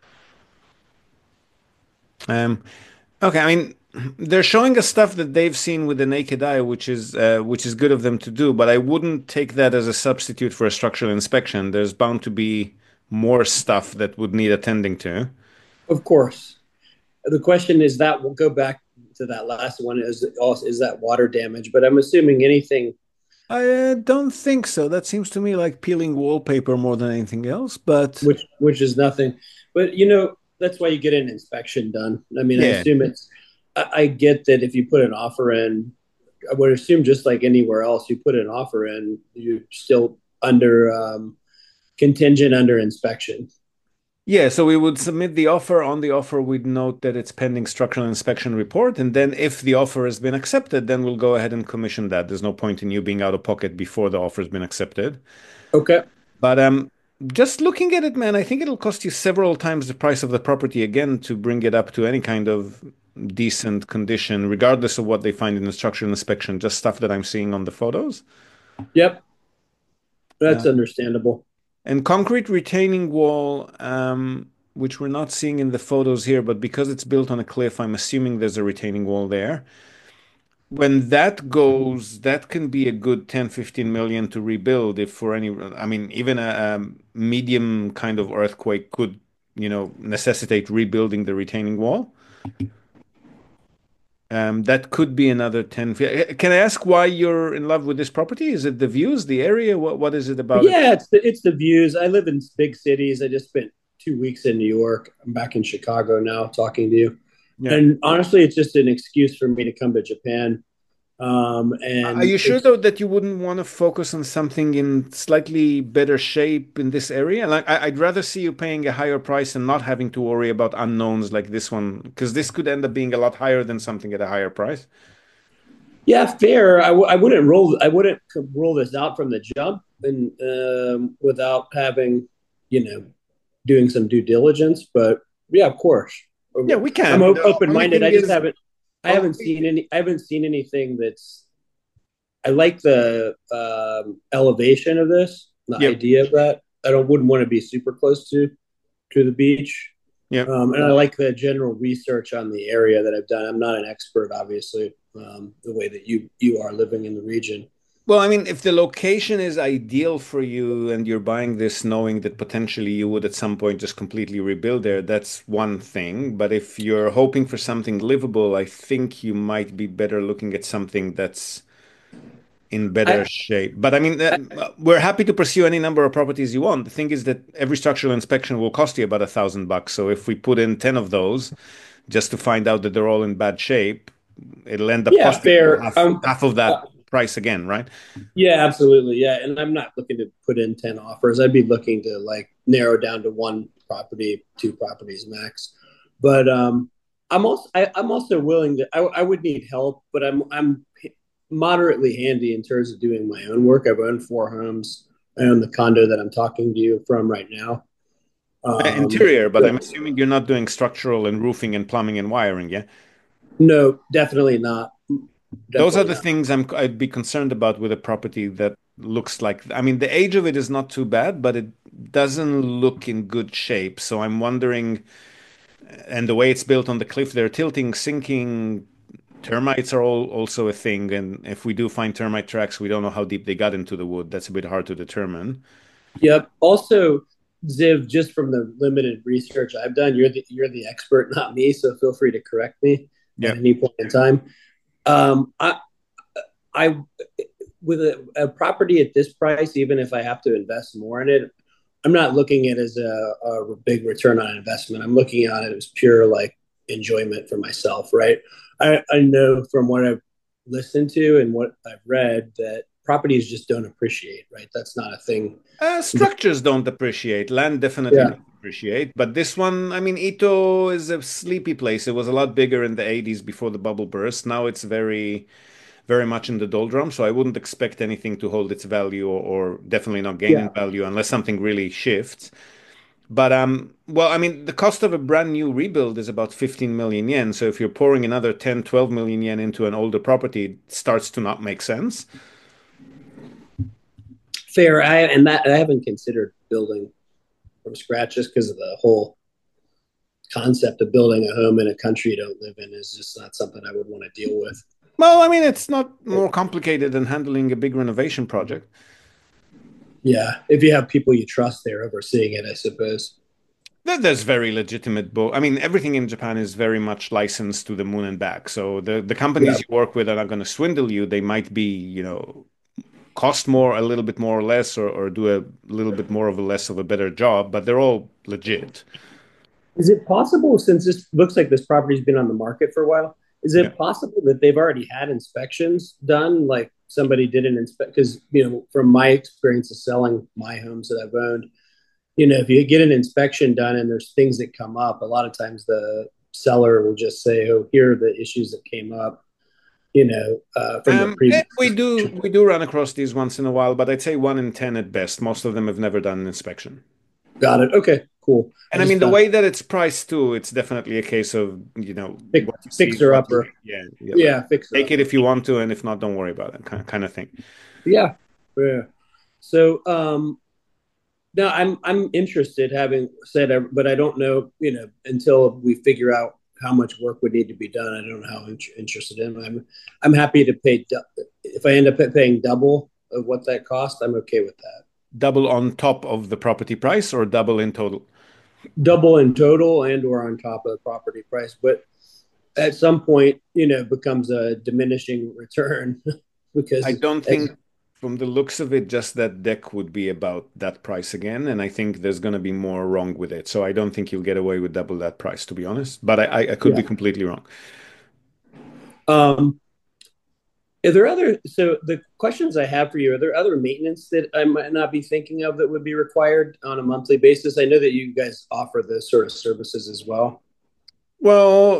Okay, I mean, they're showing us stuff that they've seen with the naked eye, which is good of them to do, but I wouldn't take that as a substitute for a structural inspection. There's bound to be more stuff that would need attending to. Of course. The question is that we'll go back to that last one is that water damage, but I'm assuming anything. I don't think so. That seems to me like peeling wallpaper more than anything else, but which is nothing. But that's why you get an inspection done. I mean, Yeah. I assume I get that if you put an offer in, I would assume just like anywhere else, you put an offer in, you're still contingent under inspection. Yeah, so we would submit the offer. On the offer, we'd note that it's pending structural inspection report. And then if the offer has been accepted, then we'll go ahead and commission that. There's no point in you being out of pocket before the offer has been accepted. Okay. But just looking at it, man, I think it'll cost you several times the price of the property again to bring it up to any kind of decent condition, regardless of what they find in the structural inspection, just stuff that I'm seeing on the photos. Yep. That's understandable. And concrete retaining wall, which we're not seeing in the photos here, but because it's built on a cliff, I'm assuming there's a retaining wall there. When that goes, that can be a good 10, 15 million to rebuild even a medium kind of earthquake could, necessitate rebuilding the retaining wall. That could be another 10. Can I ask why you're in love with this property? Is it the views, the area? What is it about? Yeah, it's the views. I live in big cities. I just spent 2 weeks in New York. I'm back in Chicago now talking to you. Yeah. And honestly, it's just an excuse for me to come to Japan. Are And you sure though that you wouldn't want to focus on something in slightly better shape in this area? Like I'd rather see you paying a higher price and not having to worry about unknowns like this one, because this could end up being a lot higher than something at a higher price. yeah, fair. I wouldn't rule this out from the jump, and without having, you know, doing some due diligence. But yeah, of course, Yeah, we I'm can. The open only minded. thing is, I haven't seen any. I haven't seen anything that's. I like the elevation of this, the yep, idea of that. I don't wouldn't want to be super close to the beach. yep. And I like the general research on the area that I've done. I'm not an expert, obviously, the way that you are living in the region. Well, I mean, if the location is ideal for you and you're buying this knowing that potentially you would at some point just completely rebuild there, that's one thing. But if you're hoping for something livable, I think you might be better looking at something that's in better I, shape. But I mean, we're happy to pursue any number of properties you want. The thing is that every structural inspection will cost you about $1,000. So if we put in 10 of those just to find out that they're all in bad shape, it'll end up yeah, costing you fair. half of Uh, that price again, right? yeah, absolutely. Yeah, and I'm not looking to put in 10 offers. I'd be looking to like narrow down to one property, two properties max. But I'm also willing to. I would need help, but I'm moderately handy in terms of doing my own work. I've owned four homes. I own the condo that I'm talking to you from right now. Interior, but I'm So assuming you're not doing structural and roofing and plumbing and wiring, yeah? no, definitely not. Those are Definitely the not. things I'd be concerned about with a property that looks like, I mean, the age of it is not too bad, but it doesn't look in good shape. So I'm wondering, and the way it's built on the cliff, they're tilting, sinking. Termites are all also a thing, and if we do find termite tracks, we don't know how deep they got into the wood. That's a bit hard to determine. Yep. Also, Ziv, just from the limited research I've done, you're the expert, not me. So feel free to correct me at Yeah. any point in time. Um, I, I with a property at this price, even if I have to invest more in it, I'm not looking at it as a big return on investment. I'm looking at it as pure like enjoyment for myself, right? I know from what I've listened to and what I've read that properties just don't appreciate, right? That's not a thing. Structures don't appreciate. Land definitely Yeah. doesn't appreciate. But this one, I mean, Ito is a sleepy place. It was a lot bigger in the 80s before the bubble burst. Now it's very, very much in the doldrum. So I wouldn't expect anything to hold its value or definitely not gain in Yeah. value unless something really shifts. But well, I mean, the cost of a brand new rebuild is about 15 million yen. So if you're pouring another 10, 12 million yen into an older property, it starts to not make sense. Fair. I haven't considered building from scratch just because of the whole concept of building a home in a country you don't live in is just not something I would want to deal with. Well, I mean, it's not more complicated than handling a big renovation project. Yeah, if you have people you trust there overseeing it, I suppose. There's very legitimate I mean, everything in Japan is very much licensed to the moon and back. So the companies Yeah, you work with are not going to swindle you. They might be, cost more, a little bit more or less, or do a little bit more of a less of a better job, but they're all legit. is it possible, since this looks like this property's been on the market for a while, is Yeah. it possible that they've already had inspections done? Like somebody did an inspect, because, from my experience of selling my homes that I've owned, if you get an inspection done and there's things that come up, a lot of times the seller will just say, oh, here are the issues that came up, from the previous. We do run across these once in a while, but I'd say 1 in 10 at best. Most of them have never done an inspection. Got it. Okay, cool. And I mean, the way that it's priced too, it's definitely a case of, what you see is fixer what you upper. get. Yeah, yeah. Yeah, fixer Take it upper. if you want to, and if not, don't worry about it, kind of thing. Yeah, yeah. So, no, I'm interested, having said, but I don't know, until we figure out how much work would need to be done. I don't know how interested in. I'm happy to pay if I end up paying double of what that cost. I'm okay with that. Double on top of the property price or double in total? Double in total and or on top of the property price, but at some point, it becomes a diminishing return I because don't think from the looks of it, just that deck would be about that price again. And I think there's going to be more wrong with it. So I don't think you'll get away with double that price, to be honest. But I could be yeah. completely wrong. Um, Are there other, so the questions I have for you, are there other maintenance that I might not be thinking of that would be required on a monthly basis? I know that you guys offer those sort of services as well. Well,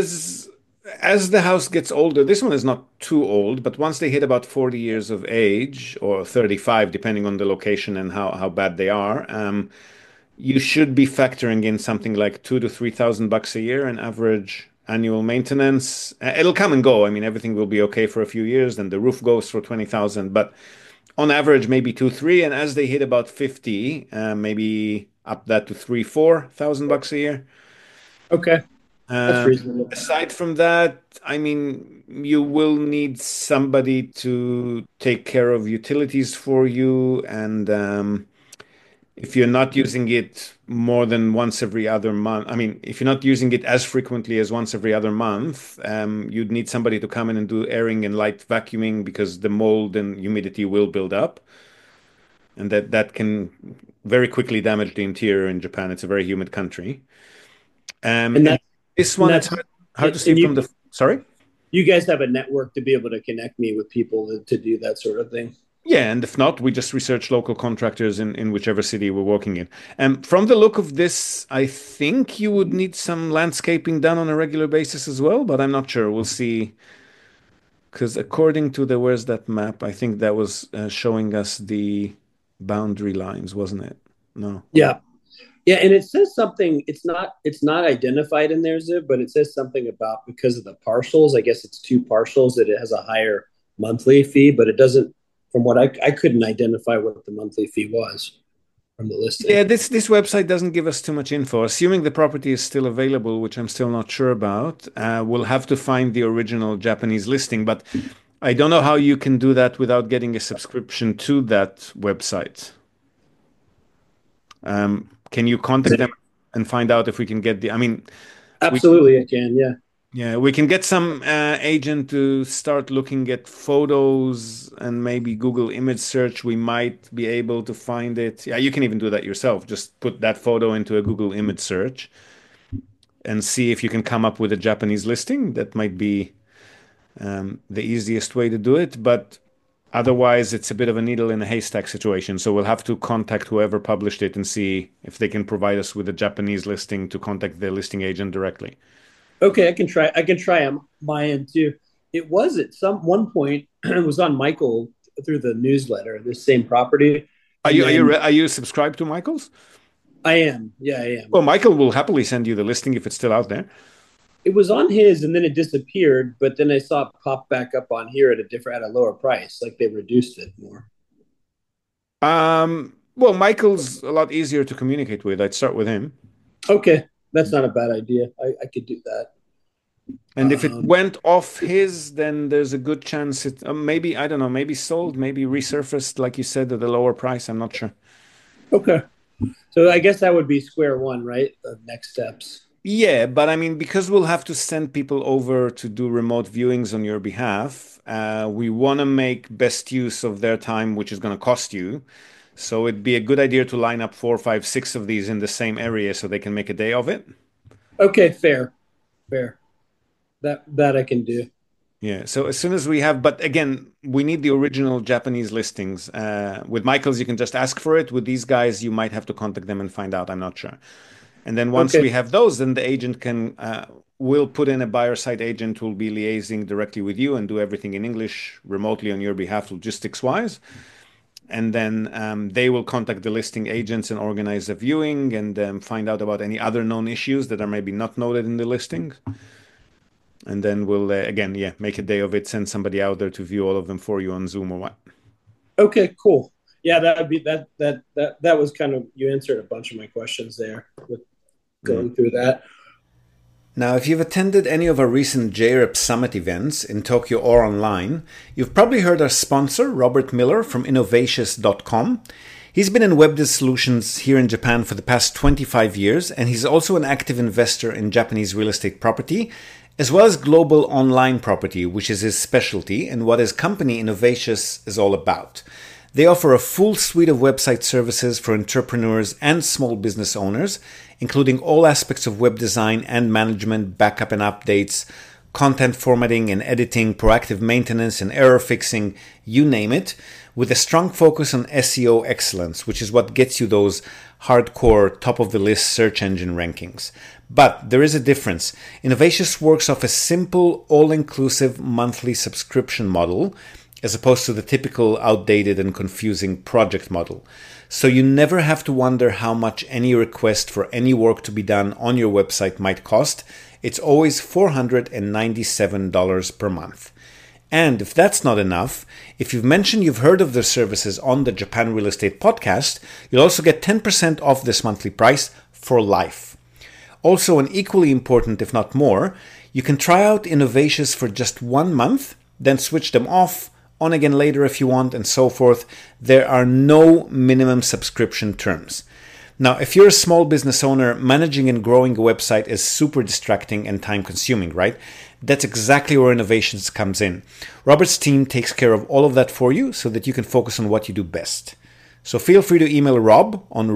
as the house gets older, this one is not too old, but once they hit about 40 years of age or 35, depending on the location and how bad they are, you should be factoring in something like $2,000 to $3,000 a year in average annual maintenance. It'll come and go. I mean, everything will be okay for a few years, then the roof goes for 20,000, but on average, maybe 2, 3. And as they hit about 50, maybe up that to 3, 4 thousand bucks a year. Okay. That's reasonable. Aside from that, I mean, you will need somebody to take care of utilities for you. And if you're not using it more than once every other month, I mean, if you're not using it as frequently as once every other month, you'd need somebody to come in and do airing and light vacuuming because the mold and humidity will build up. And that can very quickly damage the interior in Japan. It's a very humid country. And that, This and one, that's, it's hard to see from the. Sorry? you guys have a network to be able to connect me with people to do that sort of thing. Yeah, and if not, we just research local contractors in whichever city we're working in. And from the look of this, I think you would need some landscaping done on a regular basis as well, but I'm not sure. We'll see. Because according to where's that map? I think that was showing us the boundary lines, wasn't it? No. Yeah. Yeah, and it says something. It's not identified in there, Ziv, but it says something about because of the partials. I guess it's 2 partials that it has a higher monthly fee, but it doesn't. From what I couldn't identify what the monthly fee was from the listing. Yeah, this website doesn't give us too much info. Assuming the property is still available, which I'm still not sure about, we'll have to find the original Japanese listing. But I don't know how you can do that without getting a subscription to that website. Can you contact them and find out if we can get I mean, Absolutely, I can. Yeah. yeah, we can get some agent to start looking at photos and maybe Google image search. We might be able to find it. Yeah, you can even do that yourself. Just put that photo into a Google image search and see if you can come up with a Japanese listing. That might be the easiest way to do it. But otherwise, it's a bit of a needle in a haystack situation. So we'll have to contact whoever published it and see if they can provide us with a Japanese listing to contact the listing agent directly. Okay, I can try on my end too. It was at one point it was on Michael through the newsletter, this same property. Are you subscribed to Michael's? I am. Yeah, I am. Well, Michael will happily send you the listing if it's still out there. It was on his and then it disappeared, but then I saw it pop back up on here at a lower price, like they reduced it more. Well, Michael's a lot easier to communicate with. I'd start with him. Okay. That's not a bad idea. I could do that. And if it went off his, then there's a good chance it maybe, I don't know, maybe sold, maybe resurfaced, like you said, at a lower price. I'm not sure. Okay. So I guess that would be square one, right? The next steps. Yeah, but I mean, because we'll have to send people over to do remote viewings on your behalf, we want to make best use of their time, which is going to cost you. So it'd be a good idea to line up 4, 5, 6 of these in the same area so they can make a day of it. Okay, fair. That I can do. Yeah. So as soon as we have, but again, we need the original Japanese listings. With Michael's, you can just ask for it. With these guys, you might have to contact them and find out. I'm not sure. And then once we have those, then the agent will put in a buyer side agent who will be liaising directly with you and do everything in English remotely on your behalf, logistics wise. And then they will contact the listing agents and organize a viewing and find out about any other known issues that are maybe not noted in the listing. And then we'll, make a day of it, send somebody out there to view all of them for you on Zoom or what. Okay, cool. Yeah, that would be that was kind of, you answered a bunch of my questions there with going through that. Now, if you've attended any of our recent JREP Summit events in Tokyo or online, you've probably heard our sponsor, Robert Miller from Innovatious.com. He's been in web solutions here in Japan for the past 25 years, and he's also an active investor in Japanese real estate property, as well as global online property, which is his specialty and what his company Innovatious is all about. They offer a full suite of website services for entrepreneurs and small business owners, including all aspects of web design and management, backup and updates, content formatting and editing, proactive maintenance and error fixing, you name it, with a strong focus on SEO excellence, which is what gets you those hardcore top of the list search engine rankings. But there is a difference. Innovations works off a simple, all-inclusive monthly subscription model, as opposed to the typical outdated and confusing project model. So you never have to wonder how much any request for any work to be done on your website might cost. It's always $497 per month. And if that's not enough, if you've mentioned you've heard of the services on the Japan Real Estate Podcast, you'll also get 10% off this monthly price for life. Also, and equally important, if not more, you can try out Innovations for just 1 month, then switch them off, on again later if you want, and so forth. There are no minimum subscription terms. Now, if you're a small business owner, managing and growing a website is super distracting and time consuming, right? That's exactly where Innovations comes in. Robert's team takes care of all of that for you so that you can focus on what you do best. So feel free to email Rob on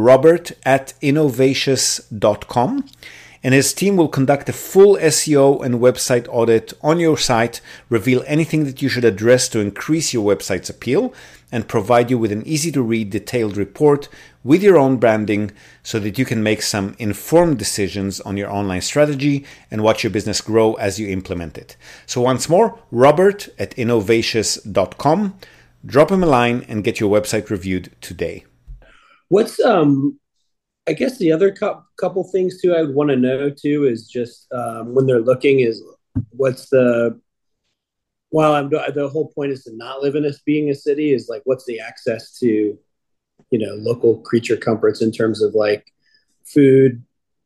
robert@innovations.com, and his team will conduct a full SEO and website audit on your site, reveal anything that you should address to increase your website's appeal, and provide you with an easy-to-read detailed report with your own branding so that you can make some informed decisions on your online strategy and watch your business grow as you implement it. So once more, robert@innovations.com. Drop him a line and get your website reviewed today. What's I guess the other couple things too I would want to know too is just when they're looking is what's the whole point is to not live in being a city is like what's the access to local creature comforts in terms of like food,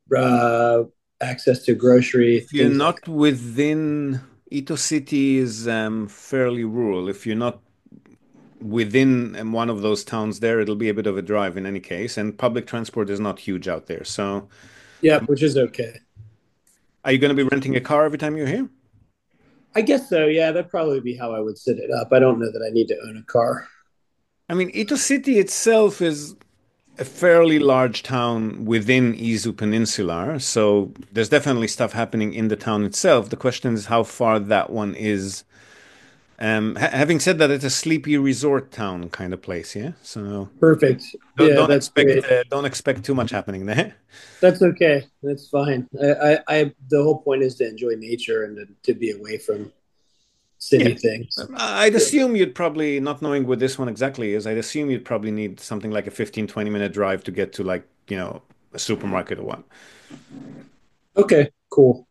access to grocery. If you're not within Ito City is fairly rural. If you're not within one of those towns there, it'll be a bit of a drive in any case, and public transport is not huge out there. So yeah, which is okay. Are you going to be renting a car every time you're here? I guess so. Yeah, that'd probably be how I would set it up. I don't know that I need to own a car. I mean, Ito City itself is a fairly large town within Izu Peninsula, so there's definitely stuff happening in the town itself. The question is how far that one is. Having said that, it's a sleepy resort town kind of place, yeah. So perfect. Don't expect too much happening there. That's okay. That's fine. The whole point is to enjoy nature and to be away from city things. I'd assume you'd probably, not knowing what this one exactly is, I'd assume you'd probably need something like a 15-20 minute drive to get to like a supermarket or what. Okay, cool.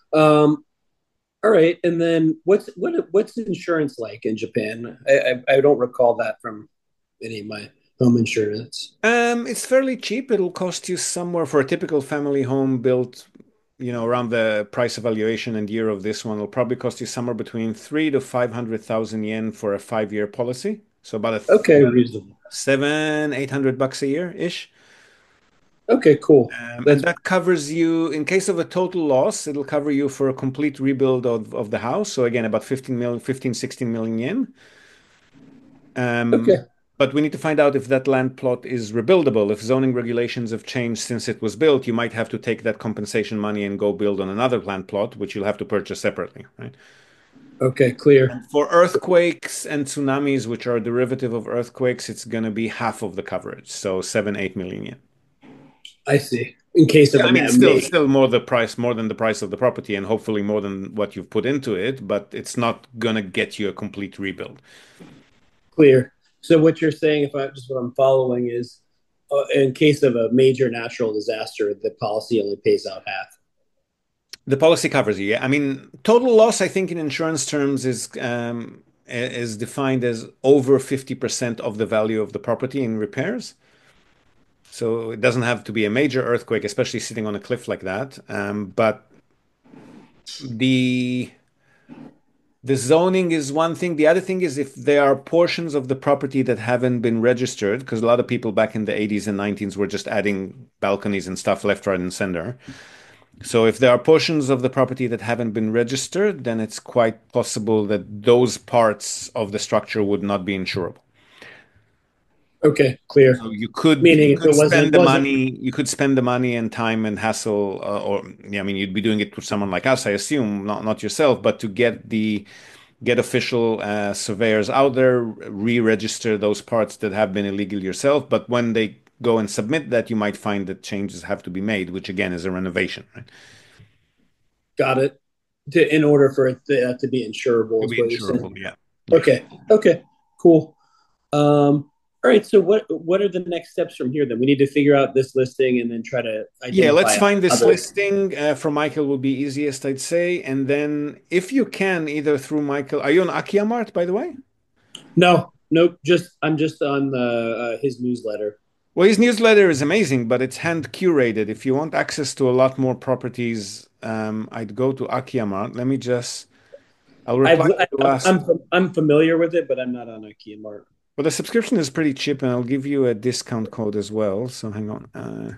All right, and then what's insurance like in Japan? I don't recall that from any of my home insurance. It's fairly cheap. It'll cost you somewhere for a typical family home built, around the price evaluation and year of this one. It'll probably cost you somewhere between 300,000 to 500,000 yen for a 5-year policy. So about reasonable. $700-800 a year ish. Okay, cool. And that covers you in case of a total loss. It'll cover you for a complete rebuild of the house. So again, about 16 million yen. Okay. But we need to find out if that land plot is rebuildable. If zoning regulations have changed since it was built, you might have to take that compensation money and go build on another land plot, which you'll have to purchase separately, right? Okay, clear. And for earthquakes and tsunamis, which are a derivative of earthquakes, it's going to be half of the coverage. So 7-8 million yen. I see. In case of still more than the price of the property, and hopefully more than what you've put into it, but it's not gonna get you a complete rebuild. Clear. So what you're saying, what I'm following is, in case of a major natural disaster, the policy only pays out half. The policy covers you. Yeah, I mean, total loss, I think in insurance terms is defined as over 50% of the value of the property in repairs. So it doesn't have to be a major earthquake, especially sitting on a cliff like that. But the zoning is one thing. The other thing is if there are portions of the property that haven't been registered, because a lot of people back in the 80s and 90s were just adding balconies and stuff left, right, and center. So if there are portions of the property that haven't been registered, then it's quite possible that those parts of the structure would not be insurable. Okay, clear. So you Meaning if could it spend the wasn't money, you could spend the money and time and hassle, or yeah, I mean, you'd be doing it with someone like us, I assume, not yourself, but to get official surveyors out there, re-register those parts that have been illegal yourself. But when they go and submit that, you might find that changes have to be made, which again is a renovation, right? got it in order for it to be insurable To is be what you're saying. insurable, yeah. Yeah. Okay, cool. All right, so what are the next steps from here then? We need to figure out this listing and then try to Yeah, let's identify find this other. listing from Michael will be easiest, I'd say. And then if you can, either through Michael, are you on Akiamart, by the way? No, nope. I'm just on his newsletter. Well, his newsletter is amazing, but it's hand curated. If you want access to a lot more properties, I'd go to Akiamart. I'll reply to the last. I'm familiar with it, but I'm not on IKEA Mart. Well, the subscription is pretty cheap, and I'll give you a discount code as well. So hang on.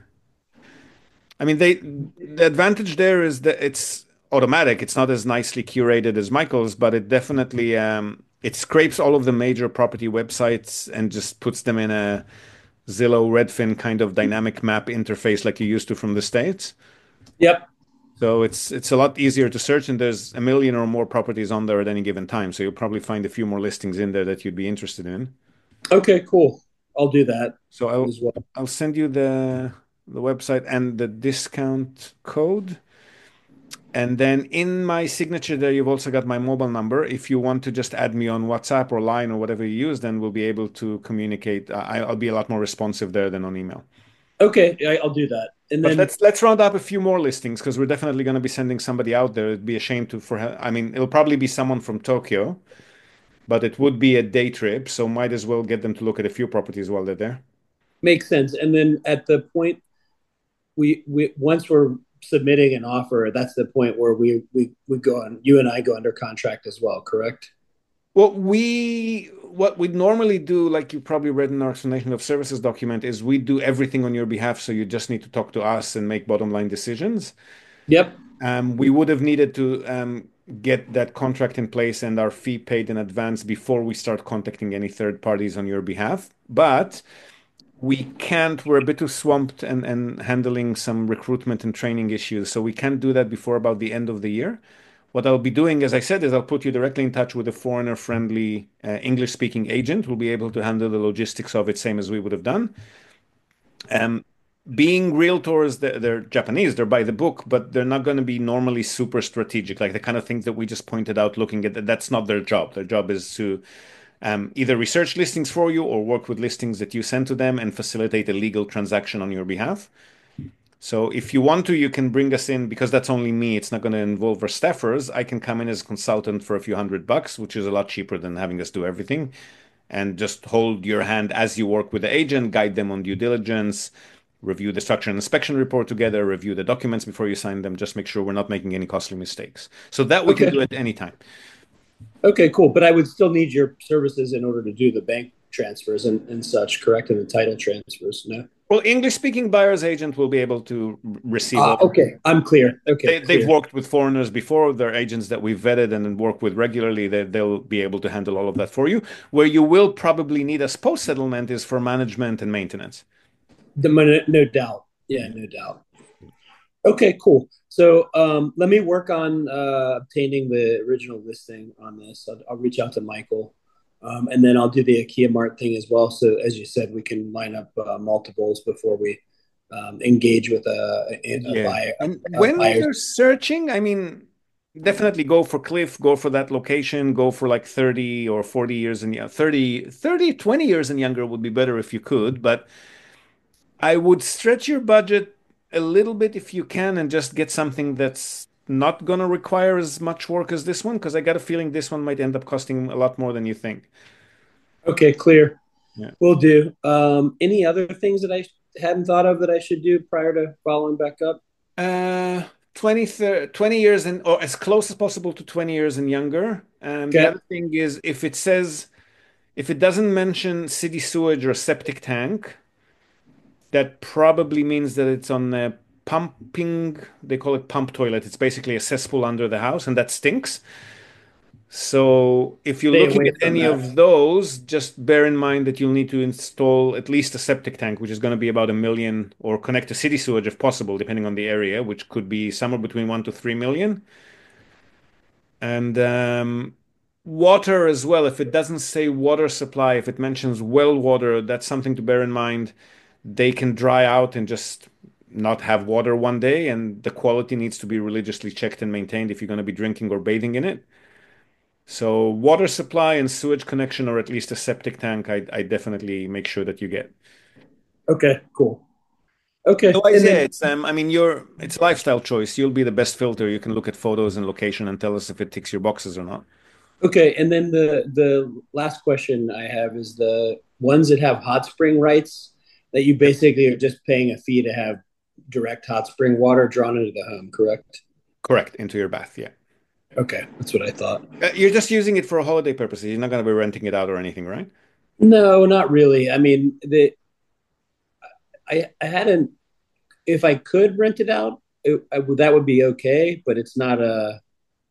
I mean, the advantage there is that it's automatic. It's not as nicely curated as Michael's, but it definitely it scrapes all of the major property websites and just puts them in a Zillow, Redfin kind of dynamic map interface like you used to from the States. Yep. So it's a lot easier to search, and there's a million or more properties on there at any given time. So you'll probably find a few more listings in there that you'd be interested in. Okay, cool. I'll do that So as well. I'll send you the website and the discount code. And then in my signature there, you've also got my mobile number. If you want to just add me on WhatsApp or Line or whatever you use, then we'll be able to communicate. I'll be a lot more responsive there than on email. Okay, I'll do that. And But then let's round up a few more listings because we're definitely going to be sending somebody out there. It'd be a shame I mean, it'll probably be someone from Tokyo, but it would be a day trip, so might as well get them to look at a few properties while they're there. makes sense. And then at the point we once we're submitting an offer, that's the point where we go on. You and I go under contract as well, correct? Well, what we normally do, like you probably read in our explanation of services document, is we do everything on your behalf. So you just need to talk to us and make bottom line decisions. Yep. We would have needed to get that contract in place and our fee paid in advance before we start contacting any third parties on your behalf. But we can't, we're a bit too swamped and handling some recruitment and training issues. So we can't do that before about the end of the year. What I'll be doing, as I said, is I'll put you directly in touch with a foreigner-friendly English-speaking agent who'll be able to handle the logistics of it, same as we would have done. Being realtors, they're Japanese, they're by the book, but they're not going to be normally super strategic, like the kind of things that we just pointed out looking at. That's not their job. Their job is to either research listings for you or work with listings that you send to them and facilitate a legal transaction on your behalf. So if you want to, you can bring us in because that's only me. It's not going to involve our staffers. I can come in as a consultant for a few $100, which is a lot cheaper than having us do everything, and just hold your hand as you work with the agent, guide them on due diligence, review the structure and inspection report together, review the documents before you sign them, just make sure we're not making any costly mistakes. So that we can do at any time. Okay, cool. But I would still need your services in order to do the bank transfers and such, correct? And the title transfers, no? Well, English-speaking buyer's agent will be able to receive. Okay, I'm clear. Okay, they've worked with foreigners before. They're agents that we've vetted and work with regularly. They'll be able to handle all of that for you. Where you will probably need us post-settlement is for management and maintenance. No doubt. Yeah, no doubt. Okay, cool. So let me work on obtaining the original listing on this. I'll reach out to Michael. And then I'll do the IKEA Mart thing as well. So as you said, we can line up multiples before we engage with a buyer. And when you're searching, I mean, definitely go for Cliff, go for that location, go for like 30 or 40 years and 20 years and younger would be better if you could. But I would stretch your budget a little bit if you can and just get something that's not going to require as much work as this one, because I got a feeling this one might end up costing a lot more than you think. Okay, clear. Yeah. Will do. Any other things that I hadn't thought of that I should do prior to following back up? 20 years and or as close as possible to 20 years and younger. The other thing is if it doesn't mention city sewage or septic tank, that probably means that it's on a pumping, they call it pump toilet. It's basically a cesspool under the house, and that stinks. So if you're looking at any of those, just bear in mind that you'll need to install at least a septic tank, which is going to be about $1 million, or connect to city sewage if possible, depending on the area, which could be somewhere between 1 to 3 million. And water as well. If it doesn't say water supply, if it mentions well water, that's something to bear in mind. They can dry out and just not have water one day, and the quality needs to be religiously checked and maintained if you're going to be drinking or bathing in it. So water supply and sewage connection, or at least a septic tank, I definitely make sure that you get. Okay, cool. Okay. Otherwise, yeah, it's it's a lifestyle choice. You'll be the best filter. You can look at photos and location and tell us if it ticks your boxes or not. Okay, and then the last question I have is the ones that have hot spring rights, that you basically are just paying a fee to have direct hot spring water drawn into the home, correct? Correct, into your bath, yeah. Okay, that's what I thought. You're just using it for holiday purposes. You're not going to be renting it out or anything, right? No, not really. I mean, I hadn't. If I could rent it out, that would be okay. But it's not a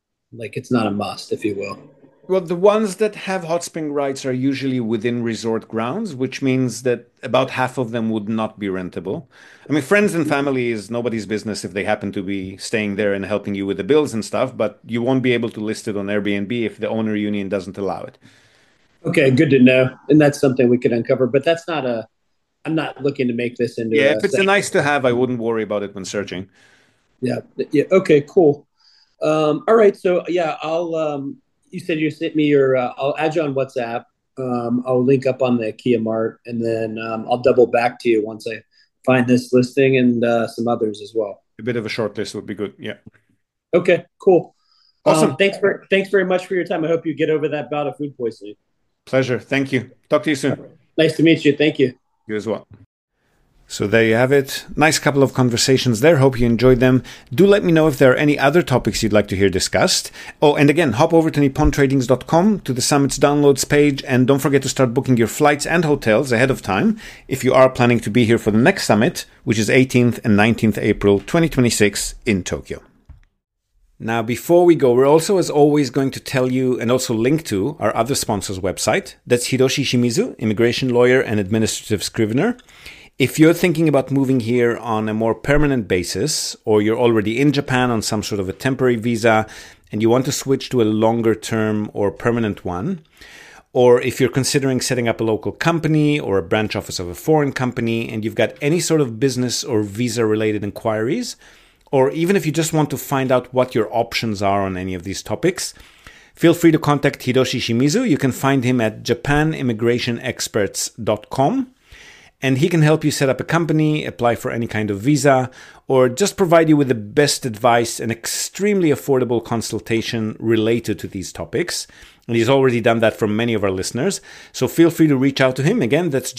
must, if you will. Well, the ones that have hot spring rights are usually within resort grounds, which means that about half of them would not be rentable. I mean, friends and family is nobody's business if they happen to be staying there and helping you with the bills and stuff, but you won't be able to list it on Airbnb if the owner union doesn't allow it. Okay, good to know. And that's something we could uncover, but I'm not looking to make this into if it's a nice to have, I wouldn't worry about it when searching. Yeah. Okay, cool. All right. So yeah, you said you sent me your, I'll add you on WhatsApp. I'll link up on the Kia Mart, and then I'll double back to you once I find this listing and some others as well. A bit of a short list would be good. Yeah. Okay, cool. Awesome. Thanks very much for your time. I hope you get over that bout of food poisoning. Pleasure. Thank you. Talk to you soon. Nice to meet you. Thank you. You as well. So there you have it. Nice couple of conversations there. Hope you enjoyed them. Do let me know if there are any other topics you'd like to hear discussed. Oh, and again, hop over to nippontradings.com to the Summit's downloads page, and don't forget to start booking your flights and hotels ahead of time if you are planning to be here for the next summit, which is 18th and 19th April 2026 in Tokyo. Now, before we go, we're also, as always, going to tell you and also link to our other sponsor's website. That's Hiroshi Shimizu, immigration lawyer and administrative scrivener. If you're thinking about moving here on a more permanent basis, or you're already in Japan on some sort of a temporary visa and you want to switch to a longer term or permanent one, or if you're considering setting up a local company or a branch office of a foreign company and you've got any sort of business or visa related inquiries, or even if you just want to find out what your options are on any of these topics, feel free to contact Hiroshi Shimizu. You can find him at japanimmigrationexperts.com. And he can help you set up a company, apply for any kind of visa, or just provide you with the best advice and extremely affordable consultation related to these topics. And he's already done that for many of our listeners. So feel free to reach out to him. Again, that's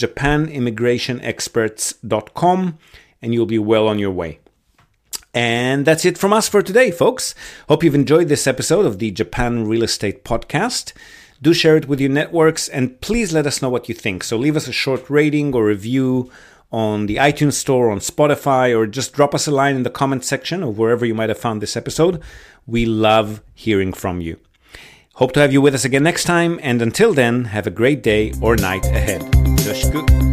japanimmigrationexperts.com, and you'll be well on your way. And that's it from us for today, folks. Hope you've enjoyed this episode of the Japan Real Estate Podcast. Do share it with your networks, and please let us know what you think. So leave us a short rating or review on the iTunes Store, on Spotify, or just drop us a line in the comment section or wherever you might have found this episode. We love hearing from you. Hope to have you with us again next time, and until then, have a great day or night ahead. Yoroshiku.